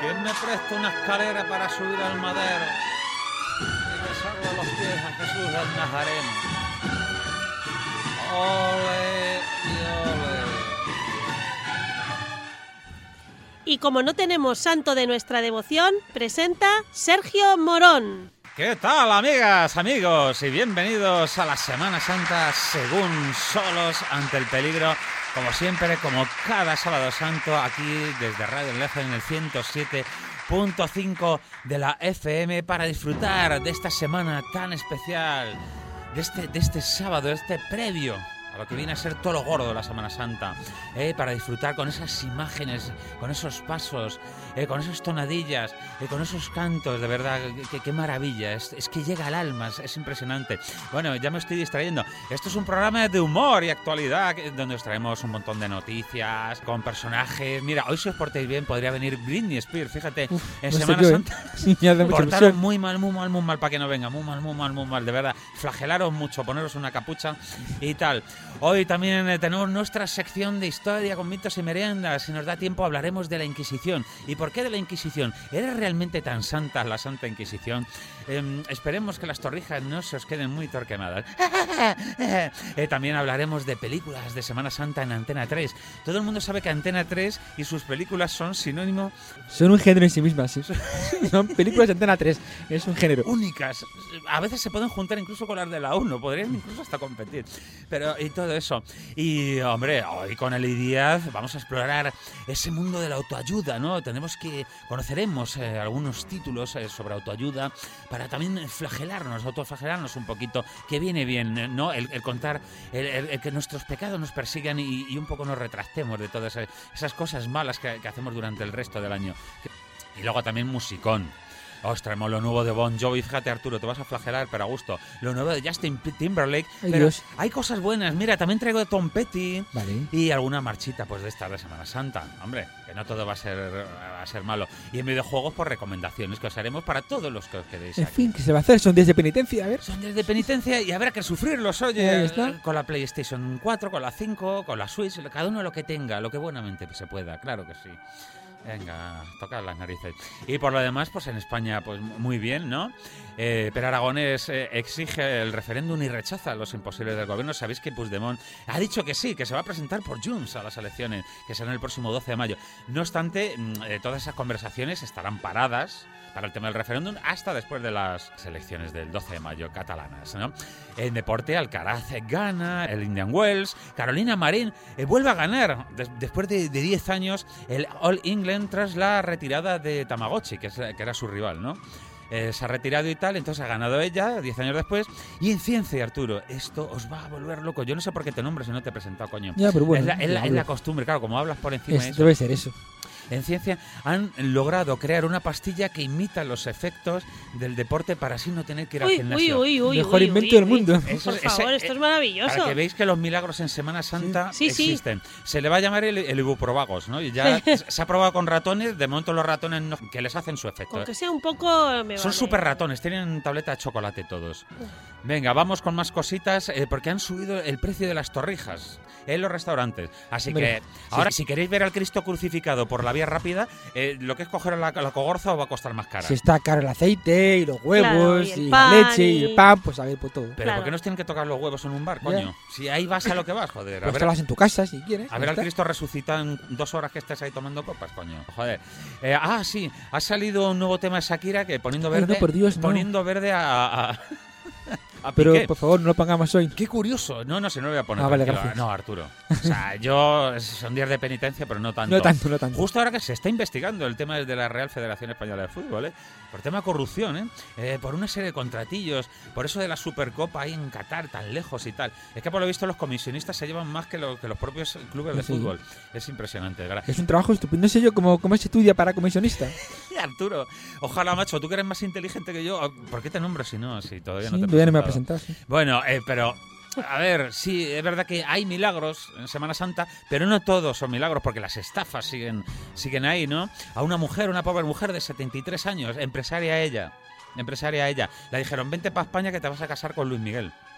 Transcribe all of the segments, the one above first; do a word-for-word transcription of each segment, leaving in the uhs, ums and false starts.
¿Quién me presta una escalera para subir al madero y besarle los pies a Jesús del Nazareno? Ole y ole. Y como no tenemos santo de nuestra devoción, presenta Sergio Morón. ¿Qué tal, amigas, amigos? Y bienvenidos a la Semana Santa según solos ante el peligro. Como siempre, como cada sábado santo, aquí desde Radio Enlace en el ciento siete punto cinco de la F M para disfrutar de esta semana tan especial, de este, de este sábado, de este previo a lo que viene a ser todo lo gordo de la Semana Santa, eh, para disfrutar con esas imágenes, con esos pasos, eh, con esas tonadillas, eh, con esos cantos, de verdad, qué, qué maravilla, es, es que llega al alma, es, es impresionante. Bueno, ya me estoy distrayendo. Esto es un programa de humor y actualidad donde os traemos un montón de noticias, con personajes. Mira, hoy si os portáis bien podría venir Britney Spears, fíjate, Uf, en no Semana Santa. Sí, portaros muy mal, muy mal, muy mal para que no venga, muy mal, muy mal, muy mal, de verdad. Flagelaros mucho, poneros una capucha y tal. Hoy también eh, tenemos nuestra sección de historia con mitos y meriendas. Si nos da tiempo hablaremos de la Inquisición. ¿Y por qué de la Inquisición? ¿Era realmente tan santa la Santa Inquisición? Eh, esperemos que las torrijas no se os queden muy torquemadas. eh, también hablaremos de películas de Semana Santa en Antena tres. Todo el mundo sabe que Antena tres y sus películas son sinónimo... Son un género en sí mismas, sí. Son películas de Antena tres, es un género. Únicas. A veces se pueden juntar incluso con las de la uno, podrían incluso hasta competir. Pero y todo eso. Y, hombre, hoy con Eli Díaz vamos a explorar ese mundo de la autoayuda, ¿no? Tenemos que... Conoceremos eh, algunos títulos eh, sobre autoayuda para también flagelarnos, autoflagelarnos un poquito, que viene bien, ¿no? El, el contar, el, el, el que nuestros pecados nos persigan y, y un poco nos retractemos de todas esas cosas malas que, que hacemos durante el resto del año. Y luego también musicón. Os traemos lo nuevo de Bon Jovi. Fíjate, Arturo, te vas a flagelar, pero a gusto. Lo nuevo de Justin Timberlake. Ay, pero Dios. Hay cosas buenas. Mira, también traigo de Tom Petty. Vale. Y alguna marchita pues de esta de Semana Santa. Hombre, que no todo va a ser, va a ser malo. Y en videojuegos, por recomendaciones que os haremos para todos los que os quedéis En aquí. fin, ¿qué se va a hacer? Son días de penitencia, a ver. Son días de penitencia y habrá que sufrirlos, oye. Ahí está. Con la PlayStation cuatro, con la cinco, con la Switch, cada uno lo que tenga, lo que buenamente se pueda, claro que sí. Venga, tocar las narices. Y por lo demás, pues en España, pues muy bien, ¿no? Eh, pero Aragonés eh, exige el referéndum y rechaza los imposibles del gobierno. Sabéis que Puigdemont ha dicho que sí, que se va a presentar por Junts a las elecciones, que serán el próximo doce de mayo. No obstante, eh, todas esas conversaciones estarán paradas para el tema del referéndum hasta después de las elecciones del doce de mayo catalanas, ¿no? En deporte, Alcaraz gana el Indian Wells, Carolina Marín eh, vuelve a ganar des- después de diez años el All England tras la retirada de Tamagotchi, que, es, que era su rival, ¿no? Eh, se ha retirado y tal, entonces ha ganado ella diez años después. Y en ciencia, Arturo, esto os va a volver loco. Yo no sé por qué te nombro si no te he presentado, coño. Ya, pero bueno. es, la, es, la, ya, es la costumbre, claro, como hablas por encima es, de eso. Debe ser eso. En ciencia han logrado crear una pastilla que imita los efectos del deporte para así no tener que ir al Uy, uy, gimnasio. uy, uy. Mejor uy, invento uy, del uy. mundo. Eso Por es- ese- favor, esto es maravilloso. Para que veáis que los milagros en Semana Santa Sí, sí. existen. Se le va a llamar el, el ibuprobagos, ¿no? Y ya se ha probado con ratones. De momento los ratones no, que les hacen su efecto. Con ¿eh? que sea un poco... Me Son vale. súper ratones, tienen tableta de chocolate todos. Venga, vamos con más cositas, eh, porque han subido el precio de las torrijas en los restaurantes. Así Hombre, que ahora, si queréis ver al Cristo crucificado por la vía rápida, eh, lo que es coger la, la cogorza os va a costar más cara. Si está caro el aceite y los huevos Claro, y y, el la pan leche y... y- el pan, pues a ver, pues todo. Pero Claro. ¿por qué nos tienen que tocar los huevos en un bar, coño? Si ahí vas a lo que vas, joder. A Pues ver, te las en tu casa si quieres. a ya ver al está. Cristo resucitado en dos horas que estés ahí tomando copas, coño. Joder. Eh, ah, sí, ha salido un nuevo tema de Shakira que poniendo Ay, verde, no, por Dios, no. poniendo verde a, a, a Pero Piqué. por favor, no lo pongamos hoy. Qué curioso. No, no, si no lo voy a poner. Ah, vale, tranquilo. gracias. No, Arturo. O sea, yo son días de penitencia, pero no tanto. No tanto, no tanto. Justo ahora que se está investigando el tema de la Real Federación Española de Fútbol, ¿eh? Por tema de corrupción, ¿eh? Eh, por una serie de contratillos, por eso de la Supercopa ahí en Qatar, tan lejos y tal. Es que por lo visto los comisionistas se llevan más que, lo, que los propios clubes de Sí. fútbol. Es impresionante, ¿verdad? Es un trabajo estupendo. No sé yo cómo, cómo se estudia para comisionista. Arturo, ojalá, macho, tú que eres más inteligente que yo. ¿Por qué te nombro si no? Si todavía Sí, no te he todavía no me ha presentado? presentado. Sí. Bueno, eh, pero a ver, sí, es verdad que hay milagros en Semana Santa, pero no todos son milagros porque las estafas siguen, siguen ahí, ¿no? A una mujer, una pobre mujer de setenta y tres años, empresaria ella, empresaria ella, le dijeron, vente para España que te vas a casar con Luis Miguel.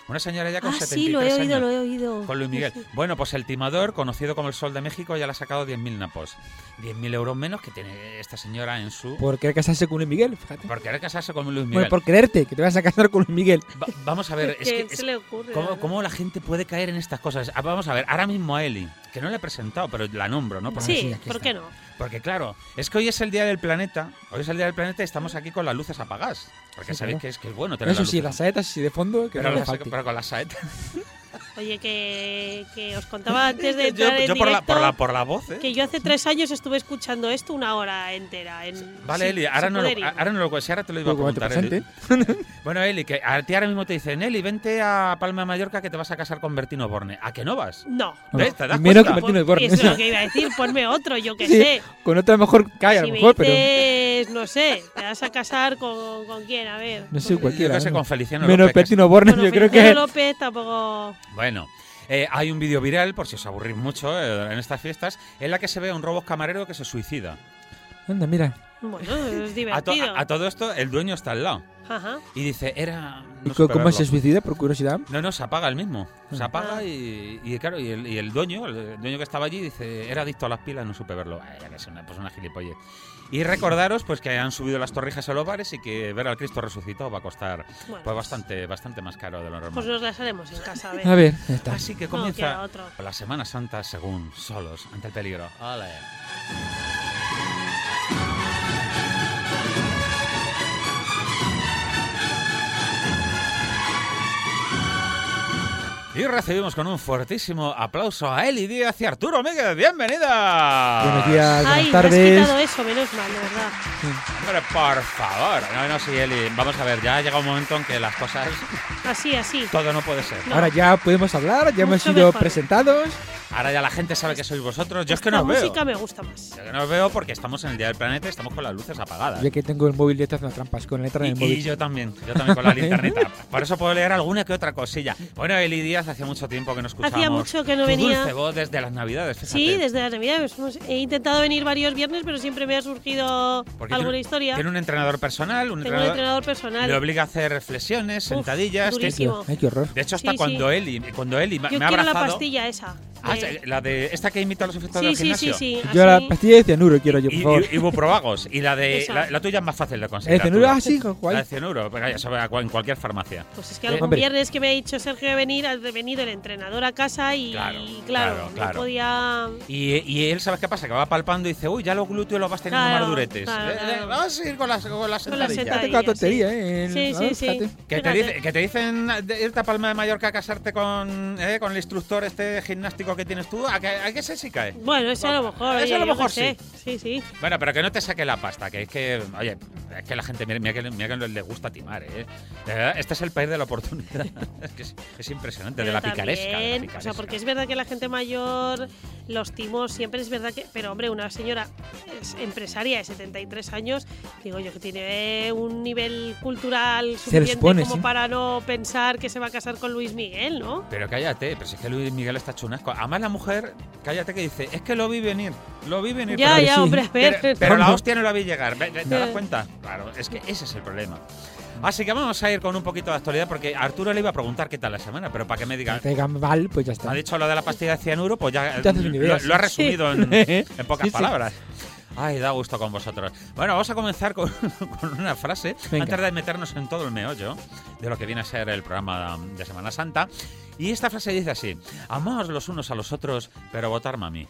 Una señora ya con Ah, setenta y sí, lo tres he oído, años. lo he oído. Con Luis Miguel. Sí, sí. Bueno, pues el timador, conocido como el Sol de México, ya le ha sacado diez mil napos. diez mil euros menos que tiene esta señora en su... Por querer casarse con Luis Miguel, fíjate. Por querer casarse con Luis Miguel. Bueno, por creerte, que te vas a casar con Luis Miguel. Va- vamos a ver, es ¿Qué que... se es- le ocurre? ¿Cómo, verdad? cómo la gente puede caer en estas cosas? Ah, vamos a ver, ahora mismo a Eli, que no le he presentado, pero la nombro, ¿no? Porque, sí, Sí, aquí ¿por está. qué no? porque claro, es que hoy es el Día del Planeta, hoy es el Día del Planeta y estamos aquí con las luces apagadas. Porque Sí, sabéis claro. que es, que es bueno tener Eso las sí, luces las saetas sí de fondo, que pero, no le las- falte. pero con las saetas. Oye, que, que os contaba antes de yo entrar en yo por, la, directo por, la, por la voz, ¿eh? que yo hace tres años estuve escuchando esto una hora entera. En, Vale, sin- Eli, ahora sin no, lo, poder ir. ahora no lo cuento, si ahora te lo iba a Pues como te preguntar, presente. Eli. Bueno, Eli, que a ti ahora mismo te dicen, Eli, vente a Palma de Mallorca que te vas a casar con Bertino Borne. ¿A que no vas? No. ¿Ves? ¿Te das Menos cuenta? que Martínez Borne. Eso es lo que iba a decir, ponme otro, yo qué Sí, sé. con otra mejor cae, a Si lo me mejor, pero dices, no sé, te vas a casar con, con quién, a ver. no sé, Con- cualquiera. Yo que sé, ¿no? con Feliciano Menos López, que es- Bertino Borne, Bueno, yo creo Feliciano que... López tampoco. Bueno, eh, hay un vídeo viral, por si os aburrís mucho eh, en estas fiestas, en la que se ve a un robot camarero que se suicida. Anda, mira. Bueno, es A, to- divertido. a- a todo esto, el dueño está al lado. Ajá. Y dice, era... ¿Y no co- supe cómo verlo. se suicida, por curiosidad? No, no, se apaga el mismo. Se Ah. apaga Ah. y, y claro, y el, y el dueño, el dueño que estaba allí, dice, era adicto a las pilas, no supe verlo. Ay, ya que es una, pues una gilipollez. Y recordaros pues que han subido las torrijas a los bares y que ver al Cristo resucitado va a costar Bueno, pues bastante, bastante más caro de lo normal. Pues nos las haremos en casa, a ver. A ver, ya está. Así que No queda comienza otro. la Semana Santa según solos ante el peligro. ¡Ole! Y recibimos con un fuertísimo aplauso a Eli Díaz y Arturo Míguez. ¡Bienvenida! Buenos días, Ay, buenas me has tardes. quitado eso, menos mal, de verdad. Hombre, por favor. No, no, sí, Eli. Vamos a ver, ya ha llegado un momento en que las cosas... Así, así. Todo no puede ser. No. Ahora ya podemos hablar, ya hemos Mucho sido mejor. presentados. Ahora ya la gente sabe que sois vosotros. Yo es que La no os veo. música me gusta más. Yo que no os veo porque estamos en el Día del Planeta y estamos con las luces apagadas. Ya que tengo el móvil, ya está haciendo trampas con la letra Y, del y móvil. yo también, yo también con la linternita. Por eso puedo leer alguna que otra cosilla. Bueno, Eli Díaz, hacía mucho tiempo que no escuchábamos. Hacía mucho que no tu venía. dulce voz desde las Navidades, fíjate. Sí, desde las Navidades. Hemos- He intentado venir varios viernes, pero siempre me ha surgido Porque alguna tiene, historia. Tiene un entrenador personal, un Tengo un entrenador, entrenador personal. le obliga a hacer flexiones, sentadillas. Uf, que- durísimo. Ay, qué horror. de hecho, hasta Sí, cuando sí. Eli, cuando Eli me Yo me ha quiero la abrazado. pastilla esa. Ah, de- la de esta que imita los efectos sí, del sí, gimnasio. sí, sí. Yo la así. pastilla de cianuro quiero yo, por Y, favor. y, ibuprobagos. Y la de Esa. la, la tuya es más fácil de conseguir. ¿El cianuro? Arturo. Ah, sí, La guay. de cianuro, pero ya sabe, en cualquier farmacia. Pues es que Eh, algún hombre. viernes que me ha dicho Sergio de venir, ha venido el entrenador a casa y Claro, claro, claro, no claro. podía. Y, y él, ¿sabes qué pasa? Que va palpando y dice, uy, ya los glúteos los vas teniendo Claro, más duretes. claro, Eh, eh, claro. vamos a ir con las, con las Con las sentadillas. sentadillas. Tengo la tontería, ¿eh? El- Sí, ah, sí, sí. fíjate. Que te, Fíjate. dice- que te dicen de irte a Palma de Mallorca a casarte con, eh, con el instructor este gimnástico que tienes tú, ¿a que, a que ese sí cae? Bueno, eso a lo mejor. Eso oye, a lo yo mejor qué sé. Sí, sí. Bueno, pero que no te saque la pasta, que es que, oye, es que la gente, mira, mira que, mira que le gusta timar, ¿eh? De verdad, este es el país de la oportunidad. Es que es, es impresionante, de Pero la picaresca, de la también, picaresca. O sea, porque es verdad que la gente mayor, los timos, siempre es verdad que. Pero hombre, una señora es empresaria de setenta y tres años, digo yo que tiene un nivel cultural les suficiente pone, como sí. para no pensar que se va a casar con Luis Miguel, ¿no? Pero cállate, pero si es que Luis Miguel está chunasco. Además la mujer, cállate que dice, es que lo vi venir, lo vi venir. Ya, pero, ya, sí. hombre, a ver. pero, pero la Vamos. hostia no la vi llegar, ¿te, te das Ya. cuenta? Claro, es que ese es el problema. Así que vamos a ir con un poquito de actualidad porque Arturo le iba a preguntar qué tal la semana, pero para que me diga, Que te caigan mal, pues ya me está. ha dicho lo de la pastilla de cianuro, pues ya Te haces una idea, lo, sí. lo ha resumido en, en pocas Sí, sí. palabras. Ay, da gusto con vosotros. Bueno, vamos a comenzar con, con una frase Venga. antes de meternos en todo el meollo de lo que viene a ser el programa de Semana Santa. Y esta frase dice así: amaos los unos a los otros, pero votarme a mí.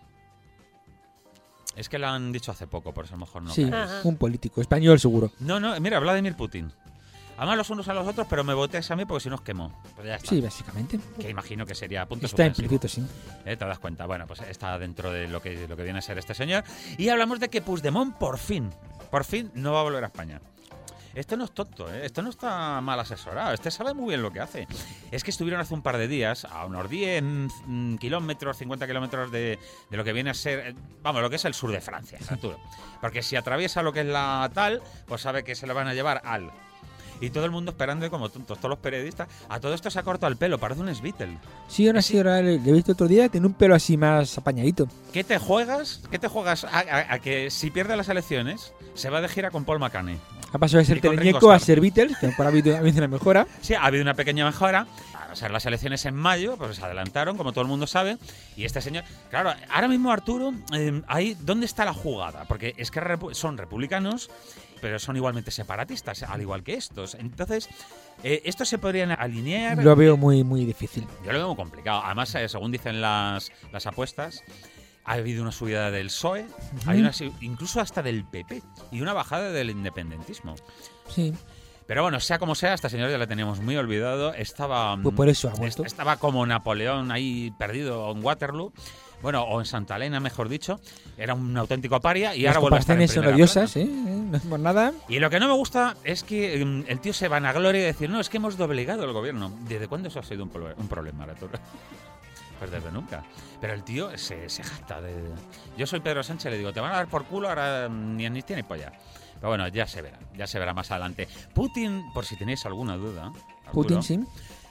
Es que la han dicho hace poco, por eso a lo mejor no. Sí, caes. Ajá. un político español seguro. No, no, mira, Vladimir Putin. Amad los unos a los otros, pero me votéis a mí porque si no os quemo. Pues ya está. Sí, básicamente. Que imagino que sería punto Está suspensivo. implícito, sí. ¿Eh? ¿Te das cuenta? Bueno, pues está dentro de lo que, lo que viene a ser este señor. Y hablamos de que Puigdemont por fin, por fin no va a volver a España. Esto no es tonto, ¿eh? Esto no está mal asesorado, este sabe muy bien lo que hace. Es que estuvieron hace un par de días a unos diez mm, kilómetros, cincuenta kilómetros de, de lo que viene a ser, eh, vamos, lo que es el sur de Francia, Arturo. Porque si atraviesa lo que es la tal, pues sabe que se le van a llevar al... Y todo el mundo esperando como tontos, todos los periodistas. A todo esto se ha cortado el pelo, parece un Beatle. Sí, ahora sí, ahora le, le he visto otro día, tiene un pelo así más apañadito. ¿Qué te juegas? ¿Qué te juegas a, a- a que si pierde las elecciones se va de gira con Paul McCartney? Ha pasado de ser Y con Ringo Teleñeco a Starr. ser Beatles, que por ha habido, ha habido una mejora. Sí, ha habido una pequeña mejora. Van a ser las elecciones en mayo, pues se adelantaron, como todo el mundo sabe. Y este señor. Claro, ahora mismo, Arturo, eh, ahí, ¿dónde está la jugada? Porque es que repu- son republicanos, pero son igualmente separatistas, al igual que estos. Entonces, eh, estos se podrían alinear. Lo veo muy, muy difícil. Yo lo veo muy complicado. Además, eh, según dicen las, las apuestas, ha habido una subida del P S O E, Ujú. hay una, su- incluso hasta del P P, y una bajada del independentismo. Sí. Pero bueno, sea como sea, esta señora ya la teníamos muy olvidado. Estaba, Pues por eso ha vuelto. est- estaba como Napoleón ahí perdido en Waterloo. Bueno, o en Santa Elena, mejor dicho. Era un auténtico paria y Las ahora vuelve a estar en comparaciones son primera odiosas, plana. ¿eh? ¿eh? No es por nada. Y lo que no me gusta es que mm, el tío se vanagloria y decir, no, es que hemos doblegado el gobierno. ¿Desde cuándo eso ha sido un, pro- un problema, Arturo? Pues desde nunca. Pero el tío se, se jacta de... Yo soy Pedro Sánchez, le digo, te van a dar por culo, ahora mm, ni amnistía ni polla. Pero bueno, ya se verá, ya se verá más adelante. Putin, por si tenéis alguna duda, Arturo, Putin, sí.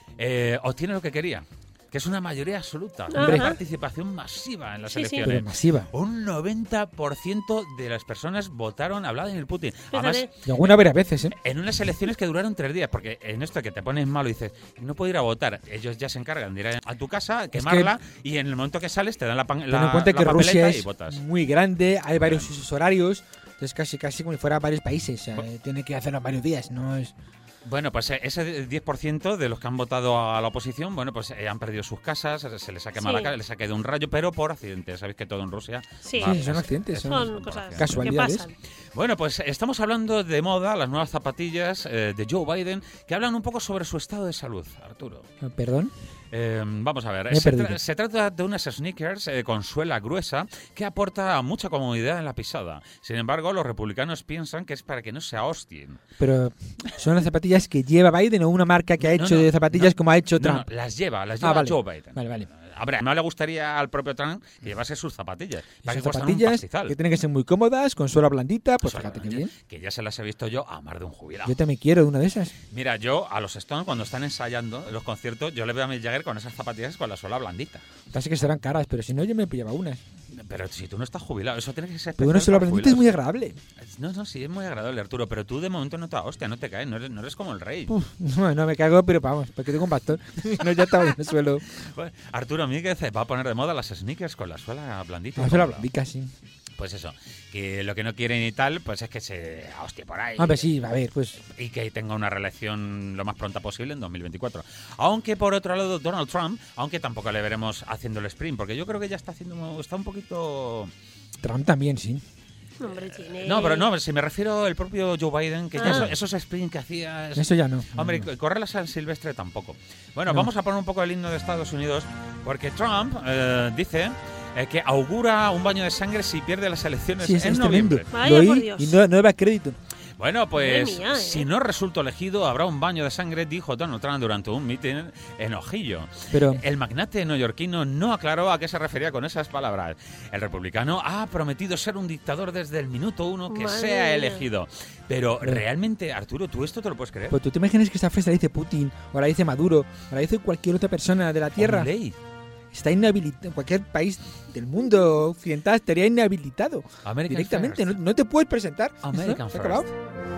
eh, obtiene lo que quería, que es una mayoría absoluta, Hombre. una participación masiva en las Sí, sí. Pero elecciones. masiva. Un noventa por ciento de las personas votaron a Vladimir Putin. Además, Fíjate. Y alguna varias veces, ¿eh? en unas elecciones que duraron tres días, porque en esto que te pones malo y dices, no puedo ir a votar, ellos ya se encargan de ir a tu casa, quemarla, y en el momento que sales te dan la, pan- Ten la, en cuenta la que papeleta Rusia y es votas. muy grande, hay varios usos horarios, entonces casi casi como si fuera varios países. O sea, eh, tiene que hacerlo en varios días, no es... Bueno, pues eh, ese diez por ciento de los que han votado a la oposición, bueno, pues eh, han perdido sus casas, se les ha quemado Sí. la cara, les ha caído un rayo, pero por accidente. Sabéis que todo en Rusia. Sí. va- Sí, son es- accidentes, es- son Son por cosas accidente. Casualidades. que pasan. Bueno, pues estamos hablando de moda, las nuevas zapatillas eh, de Joe Biden, que hablan un poco sobre su estado de salud, Arturo. Perdón. Eh, vamos a ver, Me he se, perdido. tra- se trata de unas sneakers eh, con suela gruesa que aporta mucha comodidad en la pisada. Sin embargo, los republicanos piensan que es para que no se ahostien. Pero son las zapatillas que lleva Biden o una marca que ha No, hecho no, de zapatillas no, como ha hecho No, Trump. no, las lleva, las Ah, lleva vale. Joe Biden. Vale, vale. Hombre, no le gustaría al propio Trump que llevase sus zapatillas. Para Esas que cuestan un zapatillas pastizal. que tienen que ser muy cómodas, con suela blandita, pues Eso, fíjate que ya- bien. Que ya se las he visto yo a más de un jubilado. Yo también quiero una de esas. Mira, yo a los Stones cuando están ensayando en los conciertos, yo le veo a Mick Jagger con esas zapatillas con la suela blandita. Pasa que serán caras, pero si no, yo me pillaba unas. Pero si tú no estás jubilado, eso tiene que ser Pero una especial suela para blandita es muy jubilados. agradable. No, no, sí, es muy agradable, Arturo, pero tú de momento no te hostia, no te caes, no eres, no eres como el rey. Uf, no, no me cago, pero vamos, porque tengo un bastón. no, ya estaba en el suelo. Bueno, Arturo Míguez va a poner de moda las sneakers con la suela blandita. La suela blandita, sí. Pues eso, que lo que no quieren y tal, pues es que se hostia por ahí. A ver, sí, a ver, pues... Y que tenga una reelección lo más pronta posible en dos mil veinticuatro. Aunque por otro lado Donald Trump, aunque tampoco le veremos haciendo el sprint, porque yo creo que ya está haciendo, está un poquito... Trump también, sí. Hombre, tiene... No, pero no, si me refiero al propio Joe Biden, que ya Ah. esos, esos sprint que hacía... es- Eso ya no. Hombre, No. y correr la San Silvestre tampoco. Bueno, No. vamos a poner un poco el himno de Estados Unidos, porque Trump eh, dice eh, que augura un baño de sangre si pierde las elecciones Sí, es, en es tremendo. noviembre. Vaya Lo por oí Dios. y no, no daba crédito. Bueno, pues Madre mía, ¿eh? si no resulto elegido, habrá un baño de sangre, dijo Donald Trump durante un mitin en Ojillo. Pero El magnate neoyorquino no aclaró a qué se refería con esas palabras. El republicano ha prometido ser un dictador desde el minuto uno que Madre sea mía. elegido. Pero Pero- realmente, Arturo, ¿tú esto te lo puedes creer? pues tú te imaginas que esa frase la dice Putin, o la dice Maduro, o la dice cualquier otra persona de la Tierra. Ley. Está inhabilitado. Cualquier país del mundo occidental estaría inhabilitado. American Directamente. No, first. no te puedes presentar. American ¿Se ha acabado?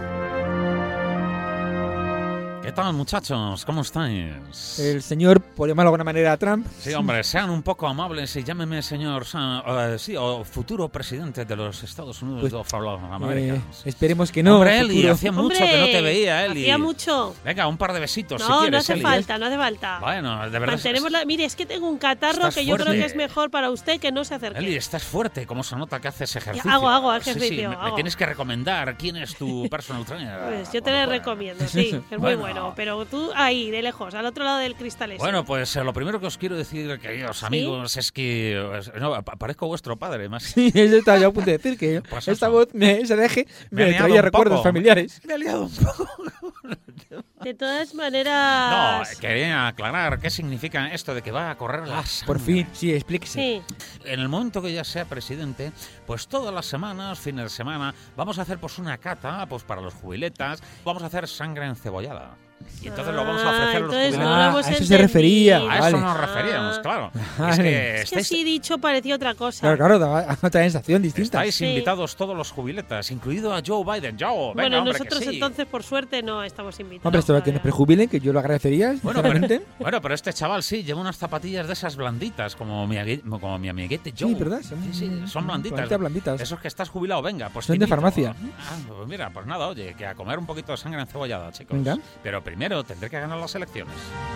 ¿Qué tal, muchachos? ¿Cómo estáis? El señor, por llamarlo de alguna manera, Trump. Sí, hombre, sean un poco amables y llámeme señor, Sa- eh, sí, o futuro presidente de los Estados Unidos Pues, de los Eh, Americanos. esperemos que no. Hombre, Eli, futuro. hacía mucho Hombre, que no te veía, Eli. Hacía mucho. Venga, un par de besitos si No, quieres, no hace Eli. falta, no hace falta. Bueno, de verdad. Mantenemos la... Mire, es que tengo un catarro Estás que yo creo fuerte. que es mejor para usted que no se acerque. Eli, estás fuerte, ¿cómo se nota que haces ejercicio? Hago, hago Sí, sí, ejercicio, me, me hago. tienes que recomendar quién es tu personal trainer. Pues yo te Cuando le puedas. recomiendo, sí, es muy Bueno. bueno. Pero tú ahí, de lejos, al otro lado del cristal ese. Bueno, pues eh, lo primero que os quiero decir, queridos amigos, es que eh, no, pa- parezco vuestro padre, más. Sí, eso estaba yo a punto de decir que Pues esta eso. voz, me, ese deje, Me he me, liado traía un recuerdos poco. familiares. Me he liado un poco. De todas No, maneras... quería aclarar qué significa esto de que va a correr la sangre. Por fin, sí, explíquese. Sí, En el momento que ya sea presidente, pues todas las semanas, fines de semana, vamos a hacer pues una cata pues para los jubiletas, vamos a hacer sangre encebollada. Y entonces lo vamos a ofrecer a los entonces jubilados. no lo Ah, hemos a eso se refería, entendido. A eso vale. nos referíamos, claro. Vale. Es que Es que estáis, así dicho parecía otra cosa. Claro, claro, daba otra sensación distinta. estáis Sí. invitados todos los jubiletas, incluido a Joe Biden. Joe, venga, Bueno, hombre, que nosotros sí. entonces, por suerte, no estamos invitados. Hombre, esto de que nos todavía. prejubilen, que yo lo agradecería, Bueno, pero, sinceramente. bueno, pero este chaval sí, lleva unas zapatillas de esas blanditas, como mi, agui- como mi amiguete Joe. Sí, ¿verdad? Son, Sí, sí, son blanditas. blanditas, blanditas. Esos que estás jubilado, venga, pues Son te de invito. farmacia. Ah, pues mira, pues nada, oye, que a comer un poquito de sangre encebollada, chicos. Venga. Pero primero tendré que ganar las elecciones.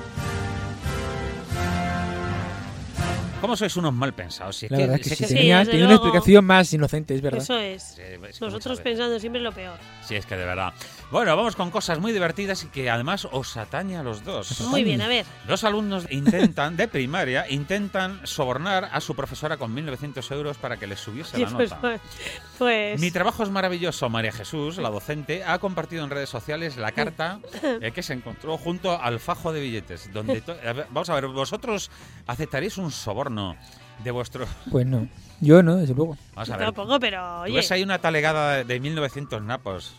¿Cómo sois unos mal pensados? Si es La que, verdad es que si si es que- Sí, tenía, desde tenía una luego. explicación más inocente, es verdad. Eso es. Sí, es que muchas Nosotros veces- pensando siempre lo peor. Sí, es que de verdad. Bueno, vamos con cosas muy divertidas y que además os atañe a los dos. Muy bien, a ver. Dos alumnos intentan, de primaria, intentan sobornar a su profesora con mil novecientos euros para que les subiese la Pues, nota. pues Mi trabajo es maravilloso. María Jesús, la docente, ha compartido en redes sociales la carta eh, que se encontró junto al fajo de billetes. Donde to- a ver, vamos a ver, ¿vosotros aceptaríais un soborno de vuestro...? Pues no. Yo no, desde luego. Vamos a yo ver. tampoco, pero ¿Tú oye. ves ahí una talegada de- de mil novecientos napos?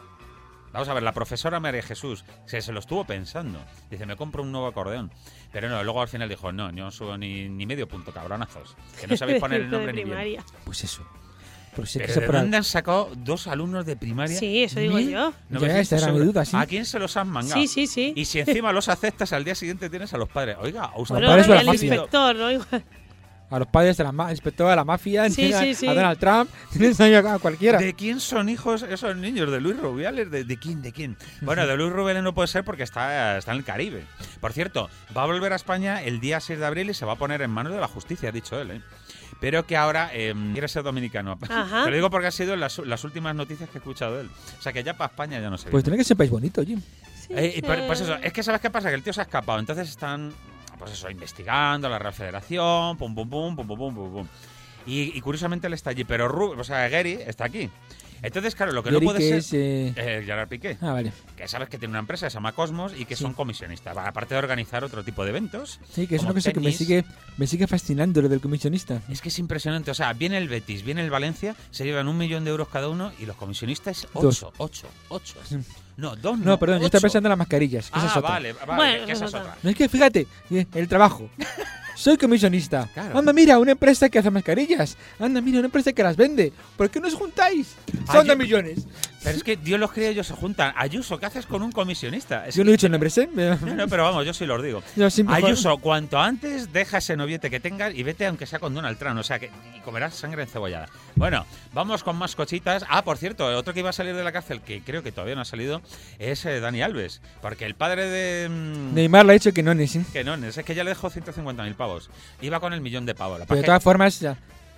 Vamos a ver, la profesora María Jesús se, se lo estuvo pensando. Dice, me compro un nuevo acordeón. Pero no, luego al final dijo, no, yo no subo ni, ni medio punto, cabronazos. Que no sabéis poner el de nombre ni bien. primaria. Pues eso. Pues sí que Pero se ¿de por dónde han sacado dos alumnos de primaria? Sí, eso digo Mil- yo. Ya, esta era mi euros? duda, sí. ¿A quién se los han mangado? Sí, sí, sí. Y si encima los aceptas, al día siguiente tienes a los padres. Oiga, a usted Los Bueno, padres o la el mafia. inspector, ¿no? Igual. A los padres de la ma- inspector de la mafia, Sí, tienes a- sí, sí. a Donald Trump, tienes ahí a cualquiera. ¿De quién son hijos esos niños? ¿De Luis Rubiales? ¿De, de quién? ¿De quién? Bueno, de Luis Rubiales no puede ser porque está, está en el Caribe. Por cierto, va a volver a España el día seis de abril y se va a poner en manos de la justicia, ha dicho él, ¿eh? Pero que ahora eh, quiere ser dominicano. Ajá. Te lo digo porque han sido las, las últimas noticias que he escuchado de él. O sea que ya para España ya no se Pues viene. tiene que ser país bonito, Jim. Sí, Eh, y sí. por- pues eso, es que ¿sabes qué pasa? Que el tío se ha escapado. Entonces están, pues eso, investigando la Real Federación, pum, pum, pum, pum, pum, pum, pum, pum. Y, y curiosamente él está allí, pero Ru- o sea, Gary está aquí. Entonces, claro, lo que Gary, no puede que ser... es, eh, Eh, Gerard Piqué, Ah, vale. que sabes que tiene una empresa que se llama Cosmos y que Sí. son comisionistas. Va, aparte de organizar otro tipo de eventos. Sí, que es como una cosa que me tenis. sigue, me sigue fascinando lo del comisionista. Es que es impresionante. O sea, viene el Betis, viene el Valencia, se llevan un millón de euros cada uno y los comisionistas Dos. ocho, ocho, ocho. Sí. No, dos no. No, perdón, yo estaba ocho. pensando en las mascarillas. Que esa es Ah, otra. vale, vale, Bueno, que esa es esa es otra. No es que fíjate, eh, el trabajo. Soy comisionista. Claro. Anda, mira, una empresa que hace mascarillas. Anda, mira, una empresa que las vende. ¿Por qué no os juntáis? Ah, Son yo- de millones. Pero es que Dios los cría y ellos se juntan. Ayuso, ¿qué haces con un comisionista? Es Yo no he dicho nombres, ¿eh? No, no, pero vamos, yo sí los digo. Yo siempre- Ayuso, cuanto antes deja ese noviete que tengas y vete aunque sea con Donald Trump, o sea, que y comerás sangre encebollada. Bueno, vamos con más cochitas. Ah, por cierto, otro que iba a salir de la cárcel, que creo que todavía no ha salido, es eh, Dani Alves, porque el padre de... mm, Neymar le ha dicho que no, ni sí. que no, es que ya le dejó ciento cincuenta mil pavos. Iba con el millón de pavos. La Pero de paja- todas formas, ya,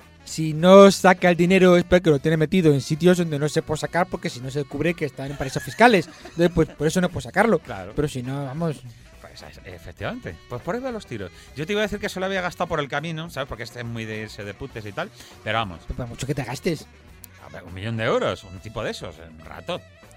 si no saca el dinero es porque lo tiene metido en sitios donde no se puede sacar porque si no se cubre que están en paraísos fiscales. Entonces, pues por eso no puede sacarlo. Claro. Pero si no, vamos... Pues, es- efectivamente, pues por ahí van los tiros. Yo te iba a decir que se lo había gastado por el camino, ¿sabes? Porque este es muy de irse de putes y tal. Pero vamos, Pues por mucho que te gastes. a ver, un millón de euros, un tipo de esos, un rato.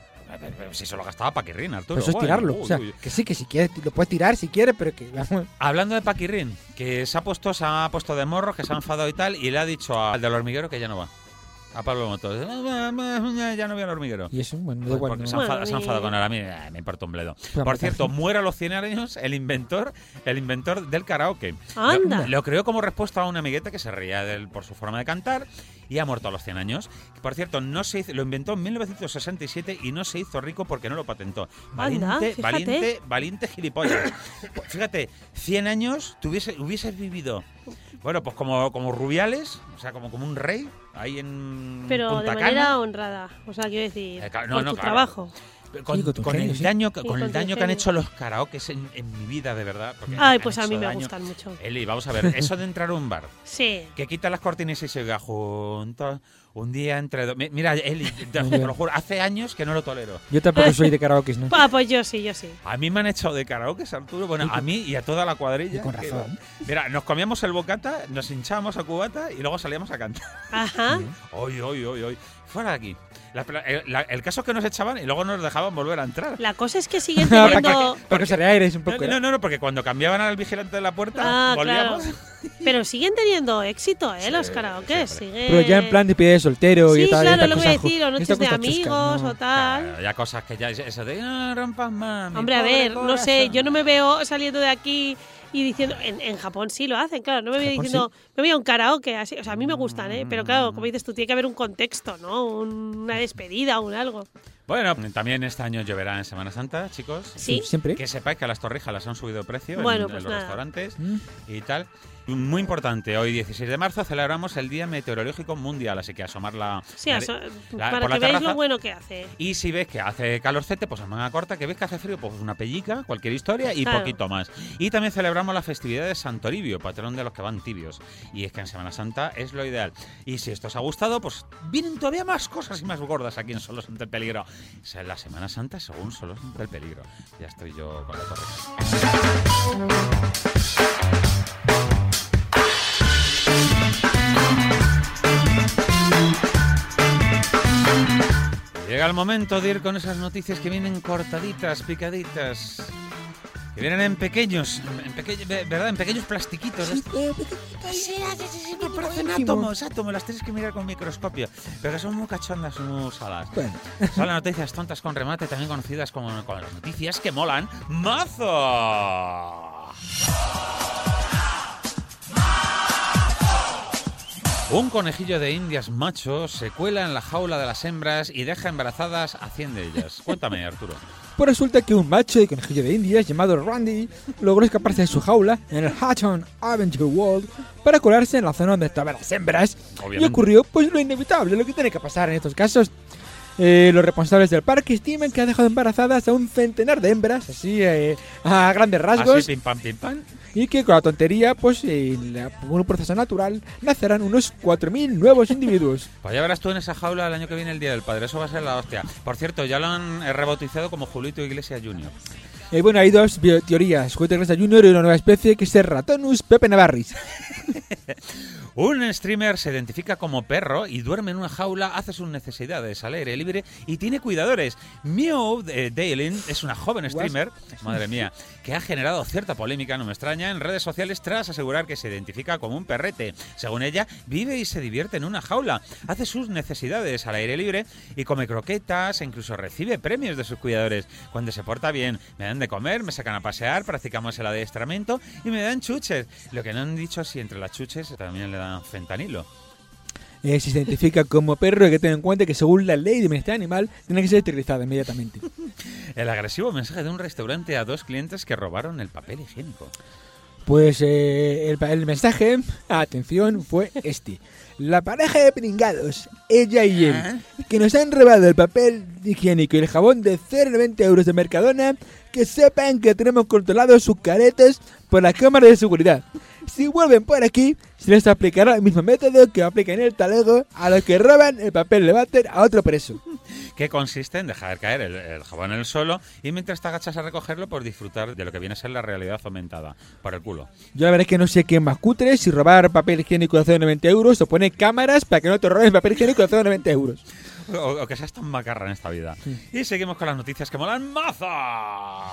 Si se lo gastaba Paquirrín, Arturo. Pues eso es Bueno, tirarlo. uy, O sea, uy. que sí, que si quieres, lo puedes tirar si quieres, pero que vamos... Hablando de Paquirrín, que se ha puesto, se ha puesto de morro, que se ha enfadado y tal, y le ha dicho al del hormiguero que ya no va. A Pablo Motos. Ya no voy al hormiguero. Y eso, bueno, da Pues igual. porque no. se ha enfadado, Bueno, se ha enfadado y- con él. A mí eh, me importa un bledo. Pues, Por cierto, muere a los cien años el inventor, el inventor del karaoke. Anda. Lo, lo creó como respuesta a una amigueta que se reía de él por su forma de cantar y ha muerto a los cien años. Por cierto, no se hizo- lo inventó en mil novecientos sesenta y siete y no se hizo rico porque no lo patentó. Valiente, Anda, fíjate. valiente, valiente gilipollas. Pues fíjate, cien años, tuviese, hubieses vivido, bueno, pues como, como Rubiales, o sea, como, como un rey, ahí en Pero Punta de manera Cana. honrada. O sea, quiero decir, Eh, claro, no, por no, tu claro. trabajo. Con, Sí, con tu con genio, el sí. daño, Sí, con con el tu daño que han genio. hecho los karaokes en, en mi vida, de verdad. porque Ay, han pues a hecho mí me daño. gustan mucho. Eli, vamos a ver, eso de entrar a un bar, Sí. que quita las cortinas y se oiga juntos, un día entre dos... Mi- Mira, Eli, te, te lo juro, hace años que no lo tolero. Yo tampoco soy de karaoke, ¿no? Ah, pues yo sí, yo sí. A mí me han echado de karaoke, Arturo, bueno, a mí y a toda la cuadrilla. Y con que- razón. Mira, nos comíamos el bocata, nos hinchábamos a cubata y luego salíamos a cantar. Ajá. Hoy, hoy, hoy, hoy. Fuera de aquí. La- el, la- el caso es que nos echaban y luego nos dejaban volver a entrar. La cosa es que siguen Para teniendo. que, para que se reaires un No, poco. no, no, no, porque cuando cambiaban al vigilante de la puerta, Ah, volvíamos. claro. Pero siguen teniendo éxito, ¿eh? Sí, Los karaokes. siempre. Siguen... Pero ya en plan de pie de soltero Sí, y tal. claro, esta lo que voy a cosa- decir, o noches esta de cosa amigos chusca, ¿no? o tal. Claro, ya cosas que ya... Eso de... No rompas más, mi Hombre, a pobre ver, no sé, corazón". yo no me veo saliendo de aquí y diciendo. En, en Japón sí lo hacen, claro. No me veo Japón diciendo. Me voy a un karaoke, así. O sea, a mí me gustan, ¿eh? Pero claro, como dices tú, tiene que haber un contexto, ¿no? Un- una despedida, un algo. Bueno, también este año lloverá en Semana Santa, chicos. Sí. Siempre. Que sepáis que a las torrijas las han subido de precio en- Bueno, en, pues los nada. restaurantes Mm. y tal. Muy importante, hoy dieciséis de marzo celebramos el Día Meteorológico Mundial, así que asomar la... Sí, la- eso- la- para por la que veáis terraza. lo bueno que hace. Y si ves que hace calorcete, pues a manga corta, que ves que hace frío, pues una pellica, cualquier historia y Claro. poquito más. Y también celebramos la festividad de Santo Toribio, patrón de los que van tibios. Y es que en Semana Santa es lo ideal. Y si esto os ha gustado, pues vienen todavía más cosas y más gordas aquí en Solos ante el Peligro. O sea, la Semana Santa según Solos ante el Peligro. Ya estoy yo con la torre. Llega el momento de ir con esas noticias que vienen cortaditas, picaditas. Que vienen en pequeños, en pequeños, ¿verdad? En pequeños plastiquitos. Sí, sí, sí, me parecen átomos, átomos, las tienes que mirar con microscopio. Pero que son muy cachondas, muy saladas. Bueno. Son las noticias tontas con remate, también conocidas como, como las noticias que molan mazo. Un conejillo de indias macho se cuela en la jaula de las hembras y deja embarazadas a cien de ellas. Cuéntame, Arturo. Pues resulta que un macho de conejillo de indias llamado Randy logró escaparse de su jaula en el Hutton Adventure World para colarse en la zona donde estaban las hembras. Obviamente. Y ocurrió pues lo inevitable, lo que tiene que pasar en estos casos. Eh, los responsables del parque estiman que ha dejado embarazadas a un centenar de hembras, así eh, a grandes rasgos, Así, pim pam, pim pam. y que con la tontería, pues en la- por un proceso natural, nacerán unos cuatro mil nuevos individuos. Pues ya verás tú en esa jaula el año que viene el Día del Padre. Eso va a ser la hostia. Por cierto, ya lo han eh, rebautizado como Julito Iglesias junior Eh, bueno, hay dos bio- teorías, Julito Iglesias junior y una nueva especie que es el Ratonus Pepe Navarris. Un streamer se identifica como perro y duerme en una jaula, hace sus necesidades al aire libre y tiene cuidadores. Meow eh, Daylin es una joven streamer, madre mía, que ha generado cierta polémica, no me extraña, en redes sociales tras asegurar que se identifica como un perrete. Según ella, vive y se divierte en una jaula, hace sus necesidades al aire libre y come croquetas e incluso recibe premios de sus cuidadores. Cuando se porta bien, me dan de comer, me sacan a pasear, practicamos el adiestramiento y me dan chuches. Lo que no han dicho es si entre las chuches también le dan fentanilo. Eh, si se identifica como perro, hay que tener en cuenta que según la ley de bienestar animal, tiene que ser esterilizada inmediatamente. El agresivo mensaje de un restaurante a dos clientes que robaron el papel higiénico. Pues eh, el, el mensaje, atención, fue este. La pareja de pringados, ella y él, que nos han robado el papel higiénico y el jabón de cero coma noventa euros de Mercadona, que sepan que tenemos controlados sus caretas por las cámaras de seguridad. Si vuelven por aquí, se les aplicará el mismo método que aplica en el talego a los que roban el papel de váter a otro preso. Que consiste en dejar caer el, el jabón en el suelo y mientras te agachas a recogerlo, pues disfrutar de lo que viene a ser la realidad aumentada. Por el culo. Yo la verdad es que no sé qué es más cutre, si robar papel higiénico de cero coma noventa euros o poner cámaras para que no te roben papel higiénico de cero coma noventa euros. O, o que seas tan macarra en esta vida. Y seguimos con las noticias que molan maza.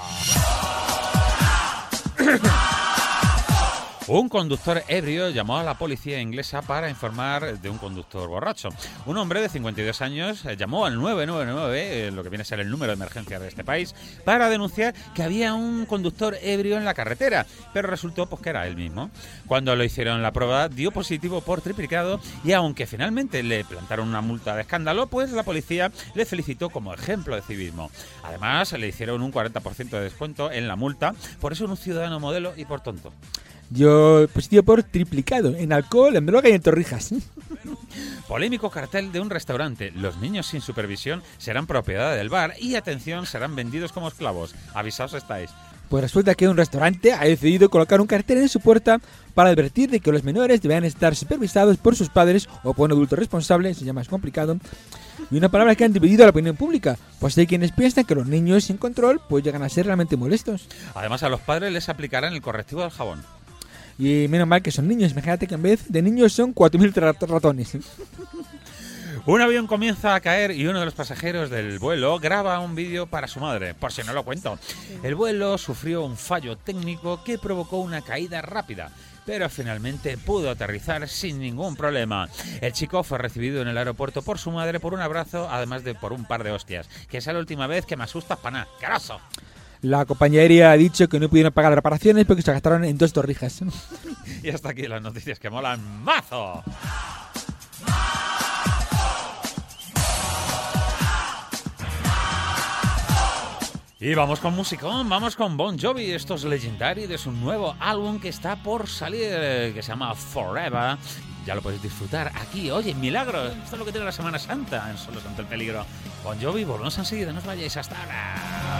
Un conductor ebrio llamó a la policía inglesa para informar de un conductor borracho. Un hombre de cincuenta y dos años eh, llamó al nueve nueve nueve, eh, lo que viene a ser el número de emergencia de este país, para denunciar que había un conductor ebrio en la carretera, pero resultó pues, que era él mismo. Cuando lo hicieron la prueba, dio positivo por triplicado y aunque finalmente le plantaron una multa de escándalo, pues la policía le felicitó como ejemplo de civismo. Además, le hicieron un cuarenta por ciento de descuento en la multa por ser un ciudadano modelo y por tonto. Yo positivo por triplicado en alcohol, en droga y en torrijas. Polémico cartel de un restaurante. Los niños sin supervisión serán propiedad del bar y, atención, serán vendidos como esclavos. Avisaos estáis. Pues resulta que un restaurante ha decidido colocar un cartel en su puerta para advertir de que los menores deberán estar supervisados por sus padres o por un adulto responsable, eso ya más complicado. Y una palabra que han dividido a la opinión pública, pues hay quienes piensan que los niños sin control pues llegan a ser realmente molestos. Además, a los padres les aplicarán el correctivo del jabón. Y menos mal que son niños, imagínate que en vez de niños son cuatro mil ratones. Un avión comienza a caer y uno de los pasajeros del vuelo graba un vídeo para su madre, por si no lo cuento. El vuelo sufrió un fallo técnico que provocó una caída rápida. pero finalmente pudo aterrizar sin ningún problema. El chico fue recibido en el aeropuerto por su madre por un abrazo, además de por un par de hostias. Que esa es la última vez que me asustas para nada. ¡Caroso! La compañía aérea ha dicho que no pudieron pagar las reparaciones porque se gastaron en dos torrijas. Y hasta aquí las noticias que molan mazo. Y vamos con musicón, vamos con Bon Jovi, esto es Legendary de su nuevo álbum que está por salir, que se llama Forever. Ya lo podéis disfrutar aquí, oye, milagro, esto es lo que tiene la Semana Santa en Solos ante el Peligro. Bon Jovi, volvemos enseguida, no os vayáis hasta ahora.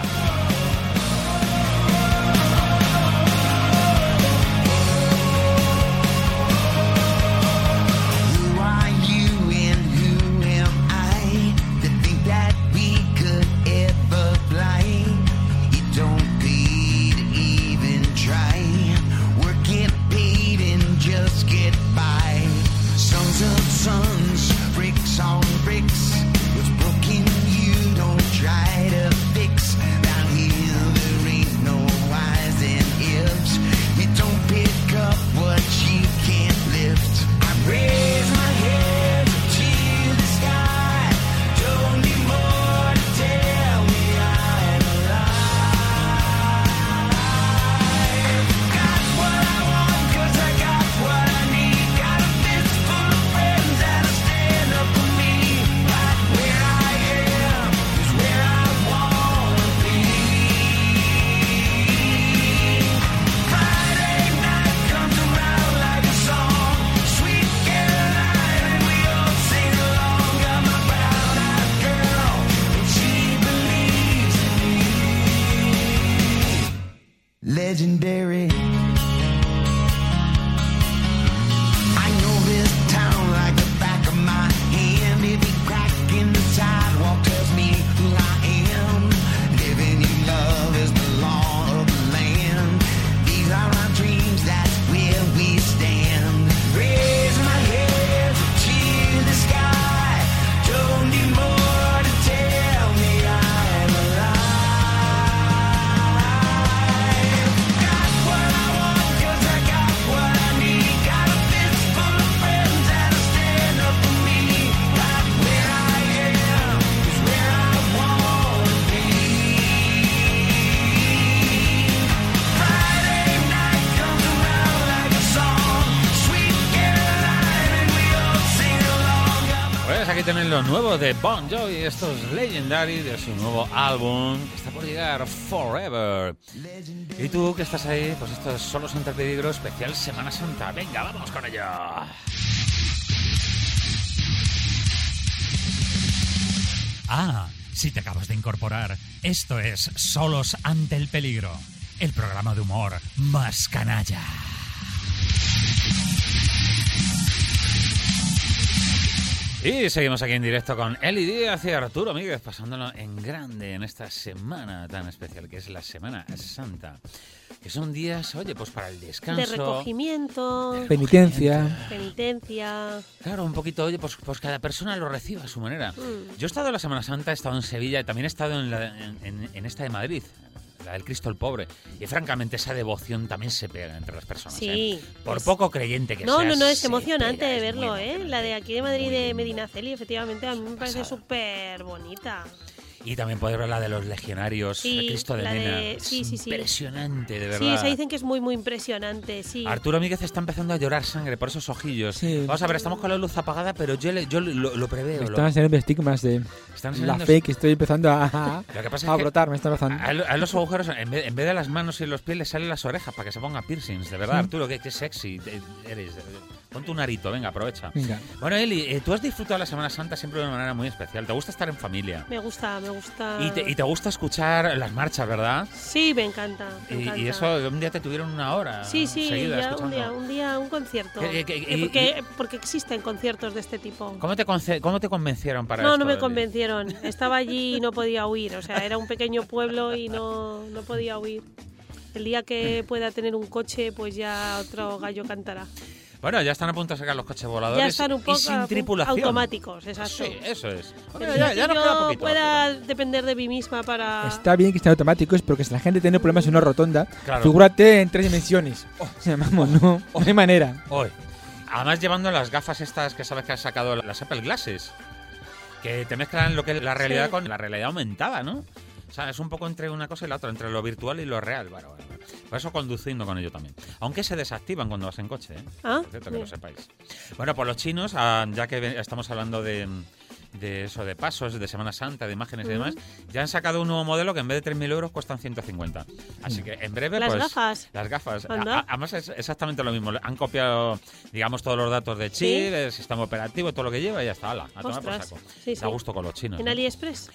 Legendary. I know this town like the back of my hand. Every crack in the sidewalk tells me who I am. Living in love is the law of the land. These are our dreams, that's where we stand. Raise my head to the sky. Don't need more to tell me I'm alive. Aquí tienen lo nuevo de Bon Jovi, esto es Legendary de su nuevo álbum que está por llegar, Forever. Y tú que estás ahí, pues esto es Solos ante el Peligro especial Semana Santa. Venga, vamos con ello. Ah, si te acabas de incorporar, esto es Solos ante el Peligro, el programa de humor más canalla. Y seguimos aquí en directo con Eli Díaz y Arturo Míguez, pasándolo en grande en esta semana tan especial que es la Semana Santa. Que son días, oye, pues para el descanso. De recogimiento. de Penitencia. Penitencia. Claro, un poquito, oye, pues, pues cada persona lo reciba a su manera. Mm. Yo he estado en la Semana Santa, he estado en Sevilla y también he estado en, la, en, en, en esta de Madrid, la del Cristo el Pobre. Y francamente esa devoción también se pega entre las personas. Sí. ¿eh? Por es... poco creyente que no, seas, No, no, es se emocionante pega, es verlo, muy ¿eh? emocionante. La de aquí de Madrid Muy, de muy Medinaceli, efectivamente, a mí me parece pasada. súper bonita. Y también poder ver la de los legionarios, Sí, el Cristo de la Mena. de- sí, Es sí, sí. impresionante, de verdad. Sí, esa dicen que es muy, muy impresionante, sí. Arturo Míguez está empezando a llorar sangre por esos ojillos. Sí. Vamos a ver, estamos con la luz apagada, pero yo, le- yo lo, lo preveo. Me Lo, están saliendo estigmas de están la saliendo- fe que estoy empezando a, a, Lo que pasa a es que brotar. Me está empezando. a, él- a él los agujeros, en vez, en vez de las manos y los pies, le salen las orejas para que se ponga piercings. De verdad, Sí. Arturo, qué, qué sexy eres. Ponte un arito, venga, aprovecha. Venga. Bueno, Eli, eh, tú has disfrutado la Semana Santa siempre de una manera muy especial. Te gusta estar en familia. Me gusta, me gusta. Y te, y te gusta escuchar las marchas, ¿verdad? Sí, me encanta. Me Y, encanta. y eso, un día te tuvieron una hora. Sí, sí, seguida ya un escuchando. día, un día un concierto. ¿Qué- qué- Eh, y- porque, porque existen conciertos de este tipo. ¿Cómo te, conce- ¿Cómo te convencieron para No, esto, no me Eli? convencieron. Estaba allí y no podía huir. O sea, era un pequeño pueblo y no, no podía huir. El día que pueda tener un coche, pues ya otro gallo cantará. Bueno, ya están a punto de sacar los coches voladores Ya están un poco y sin tripulación. automáticos, exacto. Sí, eso es. Pero Bueno, ya, ya que nos queda yo poquito. pueda depender de mí misma para... Está bien que estén automáticos porque si la gente tiene problemas en una rotonda, Claro. figúrate en tres dimensiones. O sea, vamos, no, no hay manera. Hoy. Además llevando las gafas estas que sabes que han sacado las Apple Glasses, que te mezclan lo que es la realidad Sí. con la realidad aumentada, ¿no? O sea, es un poco entre una cosa y la otra, entre lo virtual y lo real. Bueno, bueno, bueno. Por eso conduciendo con ello también. Aunque se desactivan cuando vas en coche, ¿eh? Ah, Por cierto, que lo mira. sepáis. Bueno, pues los chinos, ah, ya que ve- estamos hablando de, de eso, de pasos, de Semana Santa, de imágenes y demás, ya han sacado un nuevo modelo que en vez de tres mil euros cuestan ciento cincuenta. Así que en breve, Las pues... gafas. Las gafas. Anda. A- a- Además es exactamente lo mismo. Han copiado, digamos, todos los datos de chip, Sí. el sistema operativo, todo lo que lleva y ya está. Ala, a tomar por Ostras. saco. Sí, Está a sí. gusto con los chinos. En ¿eh? AliExpress.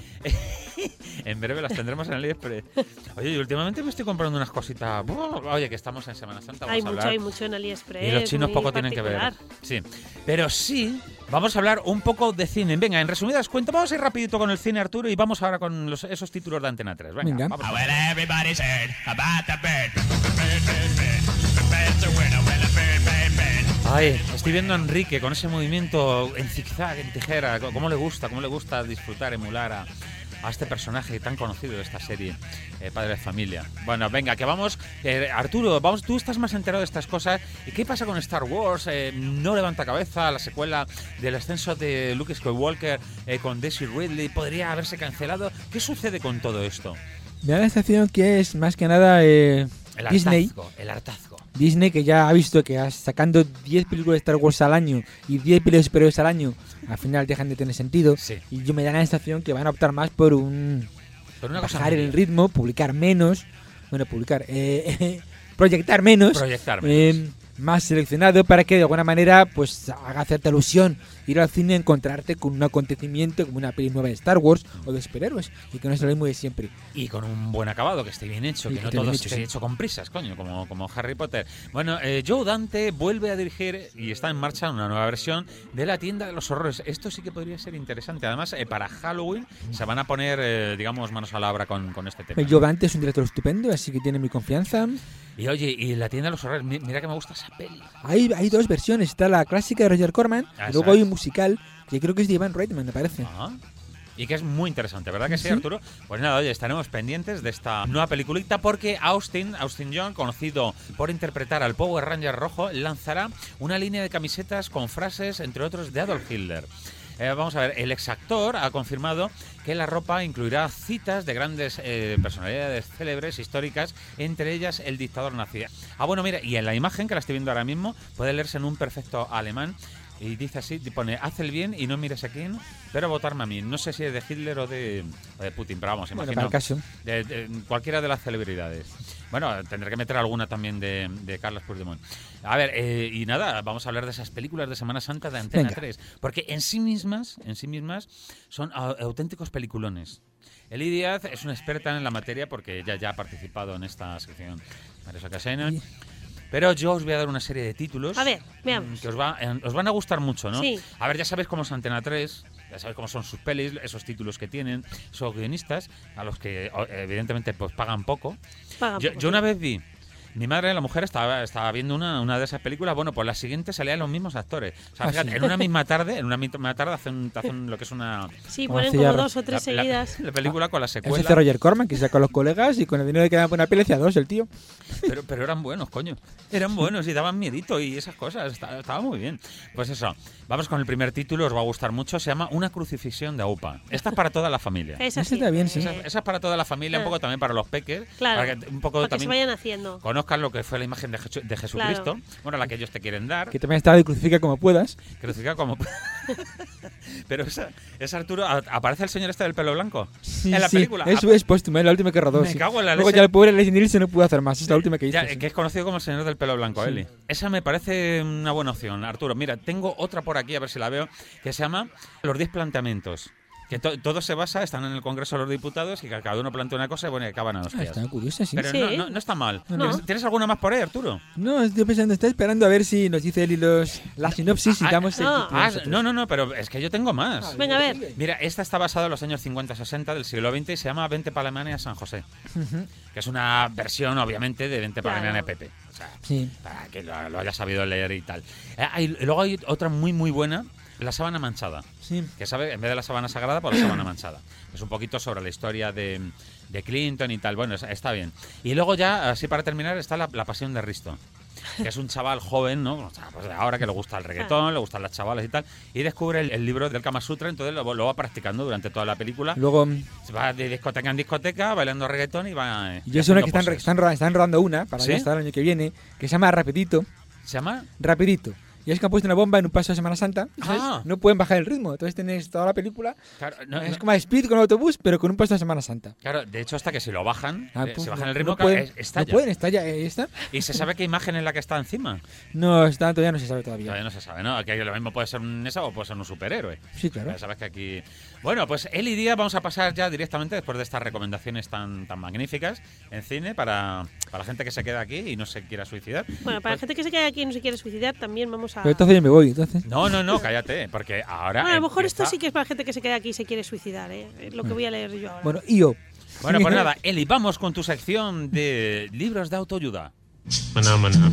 En breve las tendremos en AliExpress. Oye, y últimamente me estoy comprando unas cositas. Buah, Oye, que estamos en Semana Santa. Vamos Hay a mucho, hablar. hay mucho en AliExpress. Y los chinos muy poco tienen que ver. particular. Sí. Pero sí, vamos a hablar un poco de cine. Venga, en resumidas cuentas, vamos a ir rapidito con el cine, Arturo, y vamos ahora con los- esos títulos de Antena tres. Venga, Venga. vamos. Well, everybody's heard about the bird. Bird, bird, bird. The bird's a winner. Well, a bird, bird, bird. Ay, estoy viendo a Enrique con ese movimiento en zigzag, en tijera. Cómo le gusta, cómo le gusta disfrutar, emular a, a este personaje tan conocido de esta serie, eh, Padre de Familia. Bueno, venga, que vamos. Eh, Arturo, vamos, tú estás más enterado de estas cosas. ¿Y qué pasa con Star Wars? Eh, no levanta cabeza, la secuela del ascenso de Luke Skywalker eh, con Daisy Ridley podría haberse cancelado. ¿Qué sucede con todo esto? Me da la sensación que es más que nada eh, El Disney. hartazgo, el hartazgo. Disney que ya ha visto que a- sacando diez películas de Star Wars al año y diez películas superiores al año, al final dejan de tener sentido. Sí. Y yo me da la sensación que van a optar más por un Pero una cosa bajar muy el bien. ritmo, publicar menos, bueno, publicar, eh, proyectar menos, Proyectar eh, menos. más seleccionado para que de alguna manera pues haga cierta alusión ir al cine y encontrarte con un acontecimiento como una peli nueva de Star Wars o de superhéroes y que no es lo mismo de siempre. Y con un buen acabado, que esté bien hecho, Y que que no esté todo bien esté hecho, sí. hecho con prisas, coño, como, como Harry Potter. Bueno, eh, Joe Dante vuelve a dirigir y está en marcha una nueva versión de La Tienda de los Horrores. Esto sí que podría ser interesante. Además, eh, para Halloween se van a poner, eh, digamos, manos a la obra con, con este tema. Joe Dante es un director estupendo, así que tiene mi confianza. Y oye, y La Tienda de los Horrores, mi- mira que me gusta esa peli. Hay, hay dos versiones, está la clásica de Roger Corman Ah, y luego esa hay es. un musical que creo que es de Ivan Reitman, me parece. Ah. Y que es muy interesante, ¿verdad que sí, Sí. Arturo? Pues nada, oye, estaremos pendientes de esta nueva peliculita porque Austin, Austin John, conocido por interpretar al Power Ranger rojo, lanzará una línea de camisetas con frases, entre otros, de Adolf Hitler. Eh, vamos a ver, el exactor ha confirmado que la ropa incluirá citas de grandes eh, personalidades célebres, históricas, entre ellas el dictador nazi. Ah, bueno, mira, y en la imagen que la estoy viendo ahora mismo puede leerse en un perfecto alemán. Y dice así, pone, haz el bien y no mires a quién, pero votarme a mí. No sé si es de Hitler o de, o de Putin, pero vamos, Bueno, imagino para el caso. de, de cualquiera de las celebridades. Bueno, tendré que meter alguna también de, de Carlos Puigdemont. A ver, eh, y nada, vamos a hablar de esas películas de Semana Santa de Antena Venga. tres, porque en sí mismas, en sí mismas, son au- auténticos peliculones. Eli Díaz es una experta en la materia porque ella ya ha participado en esta sección en varias ocasiones. Y- Pero yo os voy a dar una serie de títulos A ver, mm, veamos. que os, va, eh, os van a gustar mucho, ¿no? Sí. A ver, ya sabéis cómo es Antena tres, ya sabéis cómo son sus pelis, esos títulos que tienen, esos guionistas, a los que o- evidentemente pues pagan poco. Pagan Yo, poco, yo sí. una vez vi, mi madre, la mujer, estaba, estaba viendo una, una de esas películas, bueno, pues la siguiente salían los mismos actores. O sea, Ah, fíjate, sí. en una misma tarde, en una misma tarde hacen, hacen lo que es una Sí, Como ponen hacía como Ro- dos o tres la- la- seguidas. la película con la Eso secuela. hace Roger Corman, que se saca con los colegas y con el dinero que dan por una peli hacía dos, el tío. Pero, pero eran buenos, coño. Eran buenos y daban miedito y esas cosas. Estaba, estaba muy bien. Pues eso, vamos con el primer título, os va a gustar mucho. Se llama Una crucifixión de AUPA. Esta es para toda la familia. Esa Ese sí. está bien, sí. Esa, Eh, esa es para toda la familia, un Ah. poco también para los peques. Claro, Para que un poco para que se también vayan haciendo. conozcan lo que fue la imagen de, Jesu- de Jesucristo. Claro. Bueno, la que ellos te quieren dar. Que también está de crucifica como puedas. Crucifica como... Pero esa, esa Arturo, ¿a- ¿aparece el señor este del pelo blanco? Sí, en la sí, película. Eso es póstuma, es la última que rodó. Me sí. cago en la Luego leche. ya el pobre Leslie Nielsen no pudo hacer más. Es la última que hizo. Ya, sí. que es conocido como el señor del pelo blanco, Sí. Eli. Esa me parece una buena opción, Arturo. Mira, tengo otra por aquí, a ver si la veo, que se llama Los diez planteamientos. Que to- todo se basa, están en el Congreso de los Diputados y que cada uno plantea una cosa y bueno, y acaban a Ah, hostias. está curiosa, sí. Pero Sí. no, no, no está mal. No. ¿Tienes, tienes alguna más por ahí, Arturo? No, estoy pensando, estoy esperando a ver si nos dice Eli los, la sinopsis y Ah, damos el no. título Ah, nosotros. no, no, no, pero es que yo tengo más. Venga, a ver. Mira, esta está basada en los años cincuenta sesenta del siglo veinte y se llama Vente para Alemania San José. Ujú. Que es una versión, obviamente, de Vente para Claro. Alemania Pepe. sea, Sí. para que lo, lo haya sabido leer y tal. Eh, hay- y luego hay otra muy, muy buena, La sábana manchada. Sí. Que sabe, en vez de la sábana sagrada, por la sábana manchada. Es un poquito sobre la historia de, de Clinton y tal. Bueno, es- está bien. Y luego ya, así para terminar, está la, la pasión de Risto. Que es un chaval joven, ¿no? O sea, pues de ahora que le gusta el reggaetón, le gustan las chavalas y tal. Y descubre el, el libro del Kama Sutra, entonces lo, lo va practicando durante toda la película. Luego, Se va de discoteca en discoteca, bailando reggaetón y va... eh, yo sé una haciendo que están, poses. están, ro- están rodando una para ¿Sí? ya hasta el año que viene, que se llama Rapidito. ¿Se llama? Rapidito. Y es que han puesto una bomba en un paso de Semana Santa. ¿sabes? Ah. No pueden bajar el ritmo. Entonces tienes toda la película. Claro, no, es no- como Speed con autobús, pero con un paso de Semana Santa. claro, de hecho, hasta que si lo bajan, Ah, eh, pues si bajan no- el ritmo, no pueden, es- estalla. no pueden, estalla. ¿Ahí está? ¿Y se sabe qué imagen es la que está encima? No, está, todavía no se sabe todavía. Todavía no se sabe, ¿no? Que lo mismo puede ser un esa o puede ser un superhéroe. Sí, claro. Ya sabes que aquí... Bueno, pues él y día vamos a pasar ya directamente, después de estas recomendaciones tan, tan magníficas en cine, para, para la gente que se queda aquí y no se quiera suicidar. Bueno, para la gente que se queda aquí y no se quiere suicidar, también vamos a... Pero entonces yo me voy, entonces. No, no, no, cállate, porque ahora... Bueno, a lo mejor esto empieza- sí que es para la gente que se queda aquí y se quiere suicidar, ¿eh? Es lo que voy a leer yo ahora. Bueno, y yo. Bueno, pues nada, Eli, vamos con tu sección de libros de autoayuda. Maná, maná.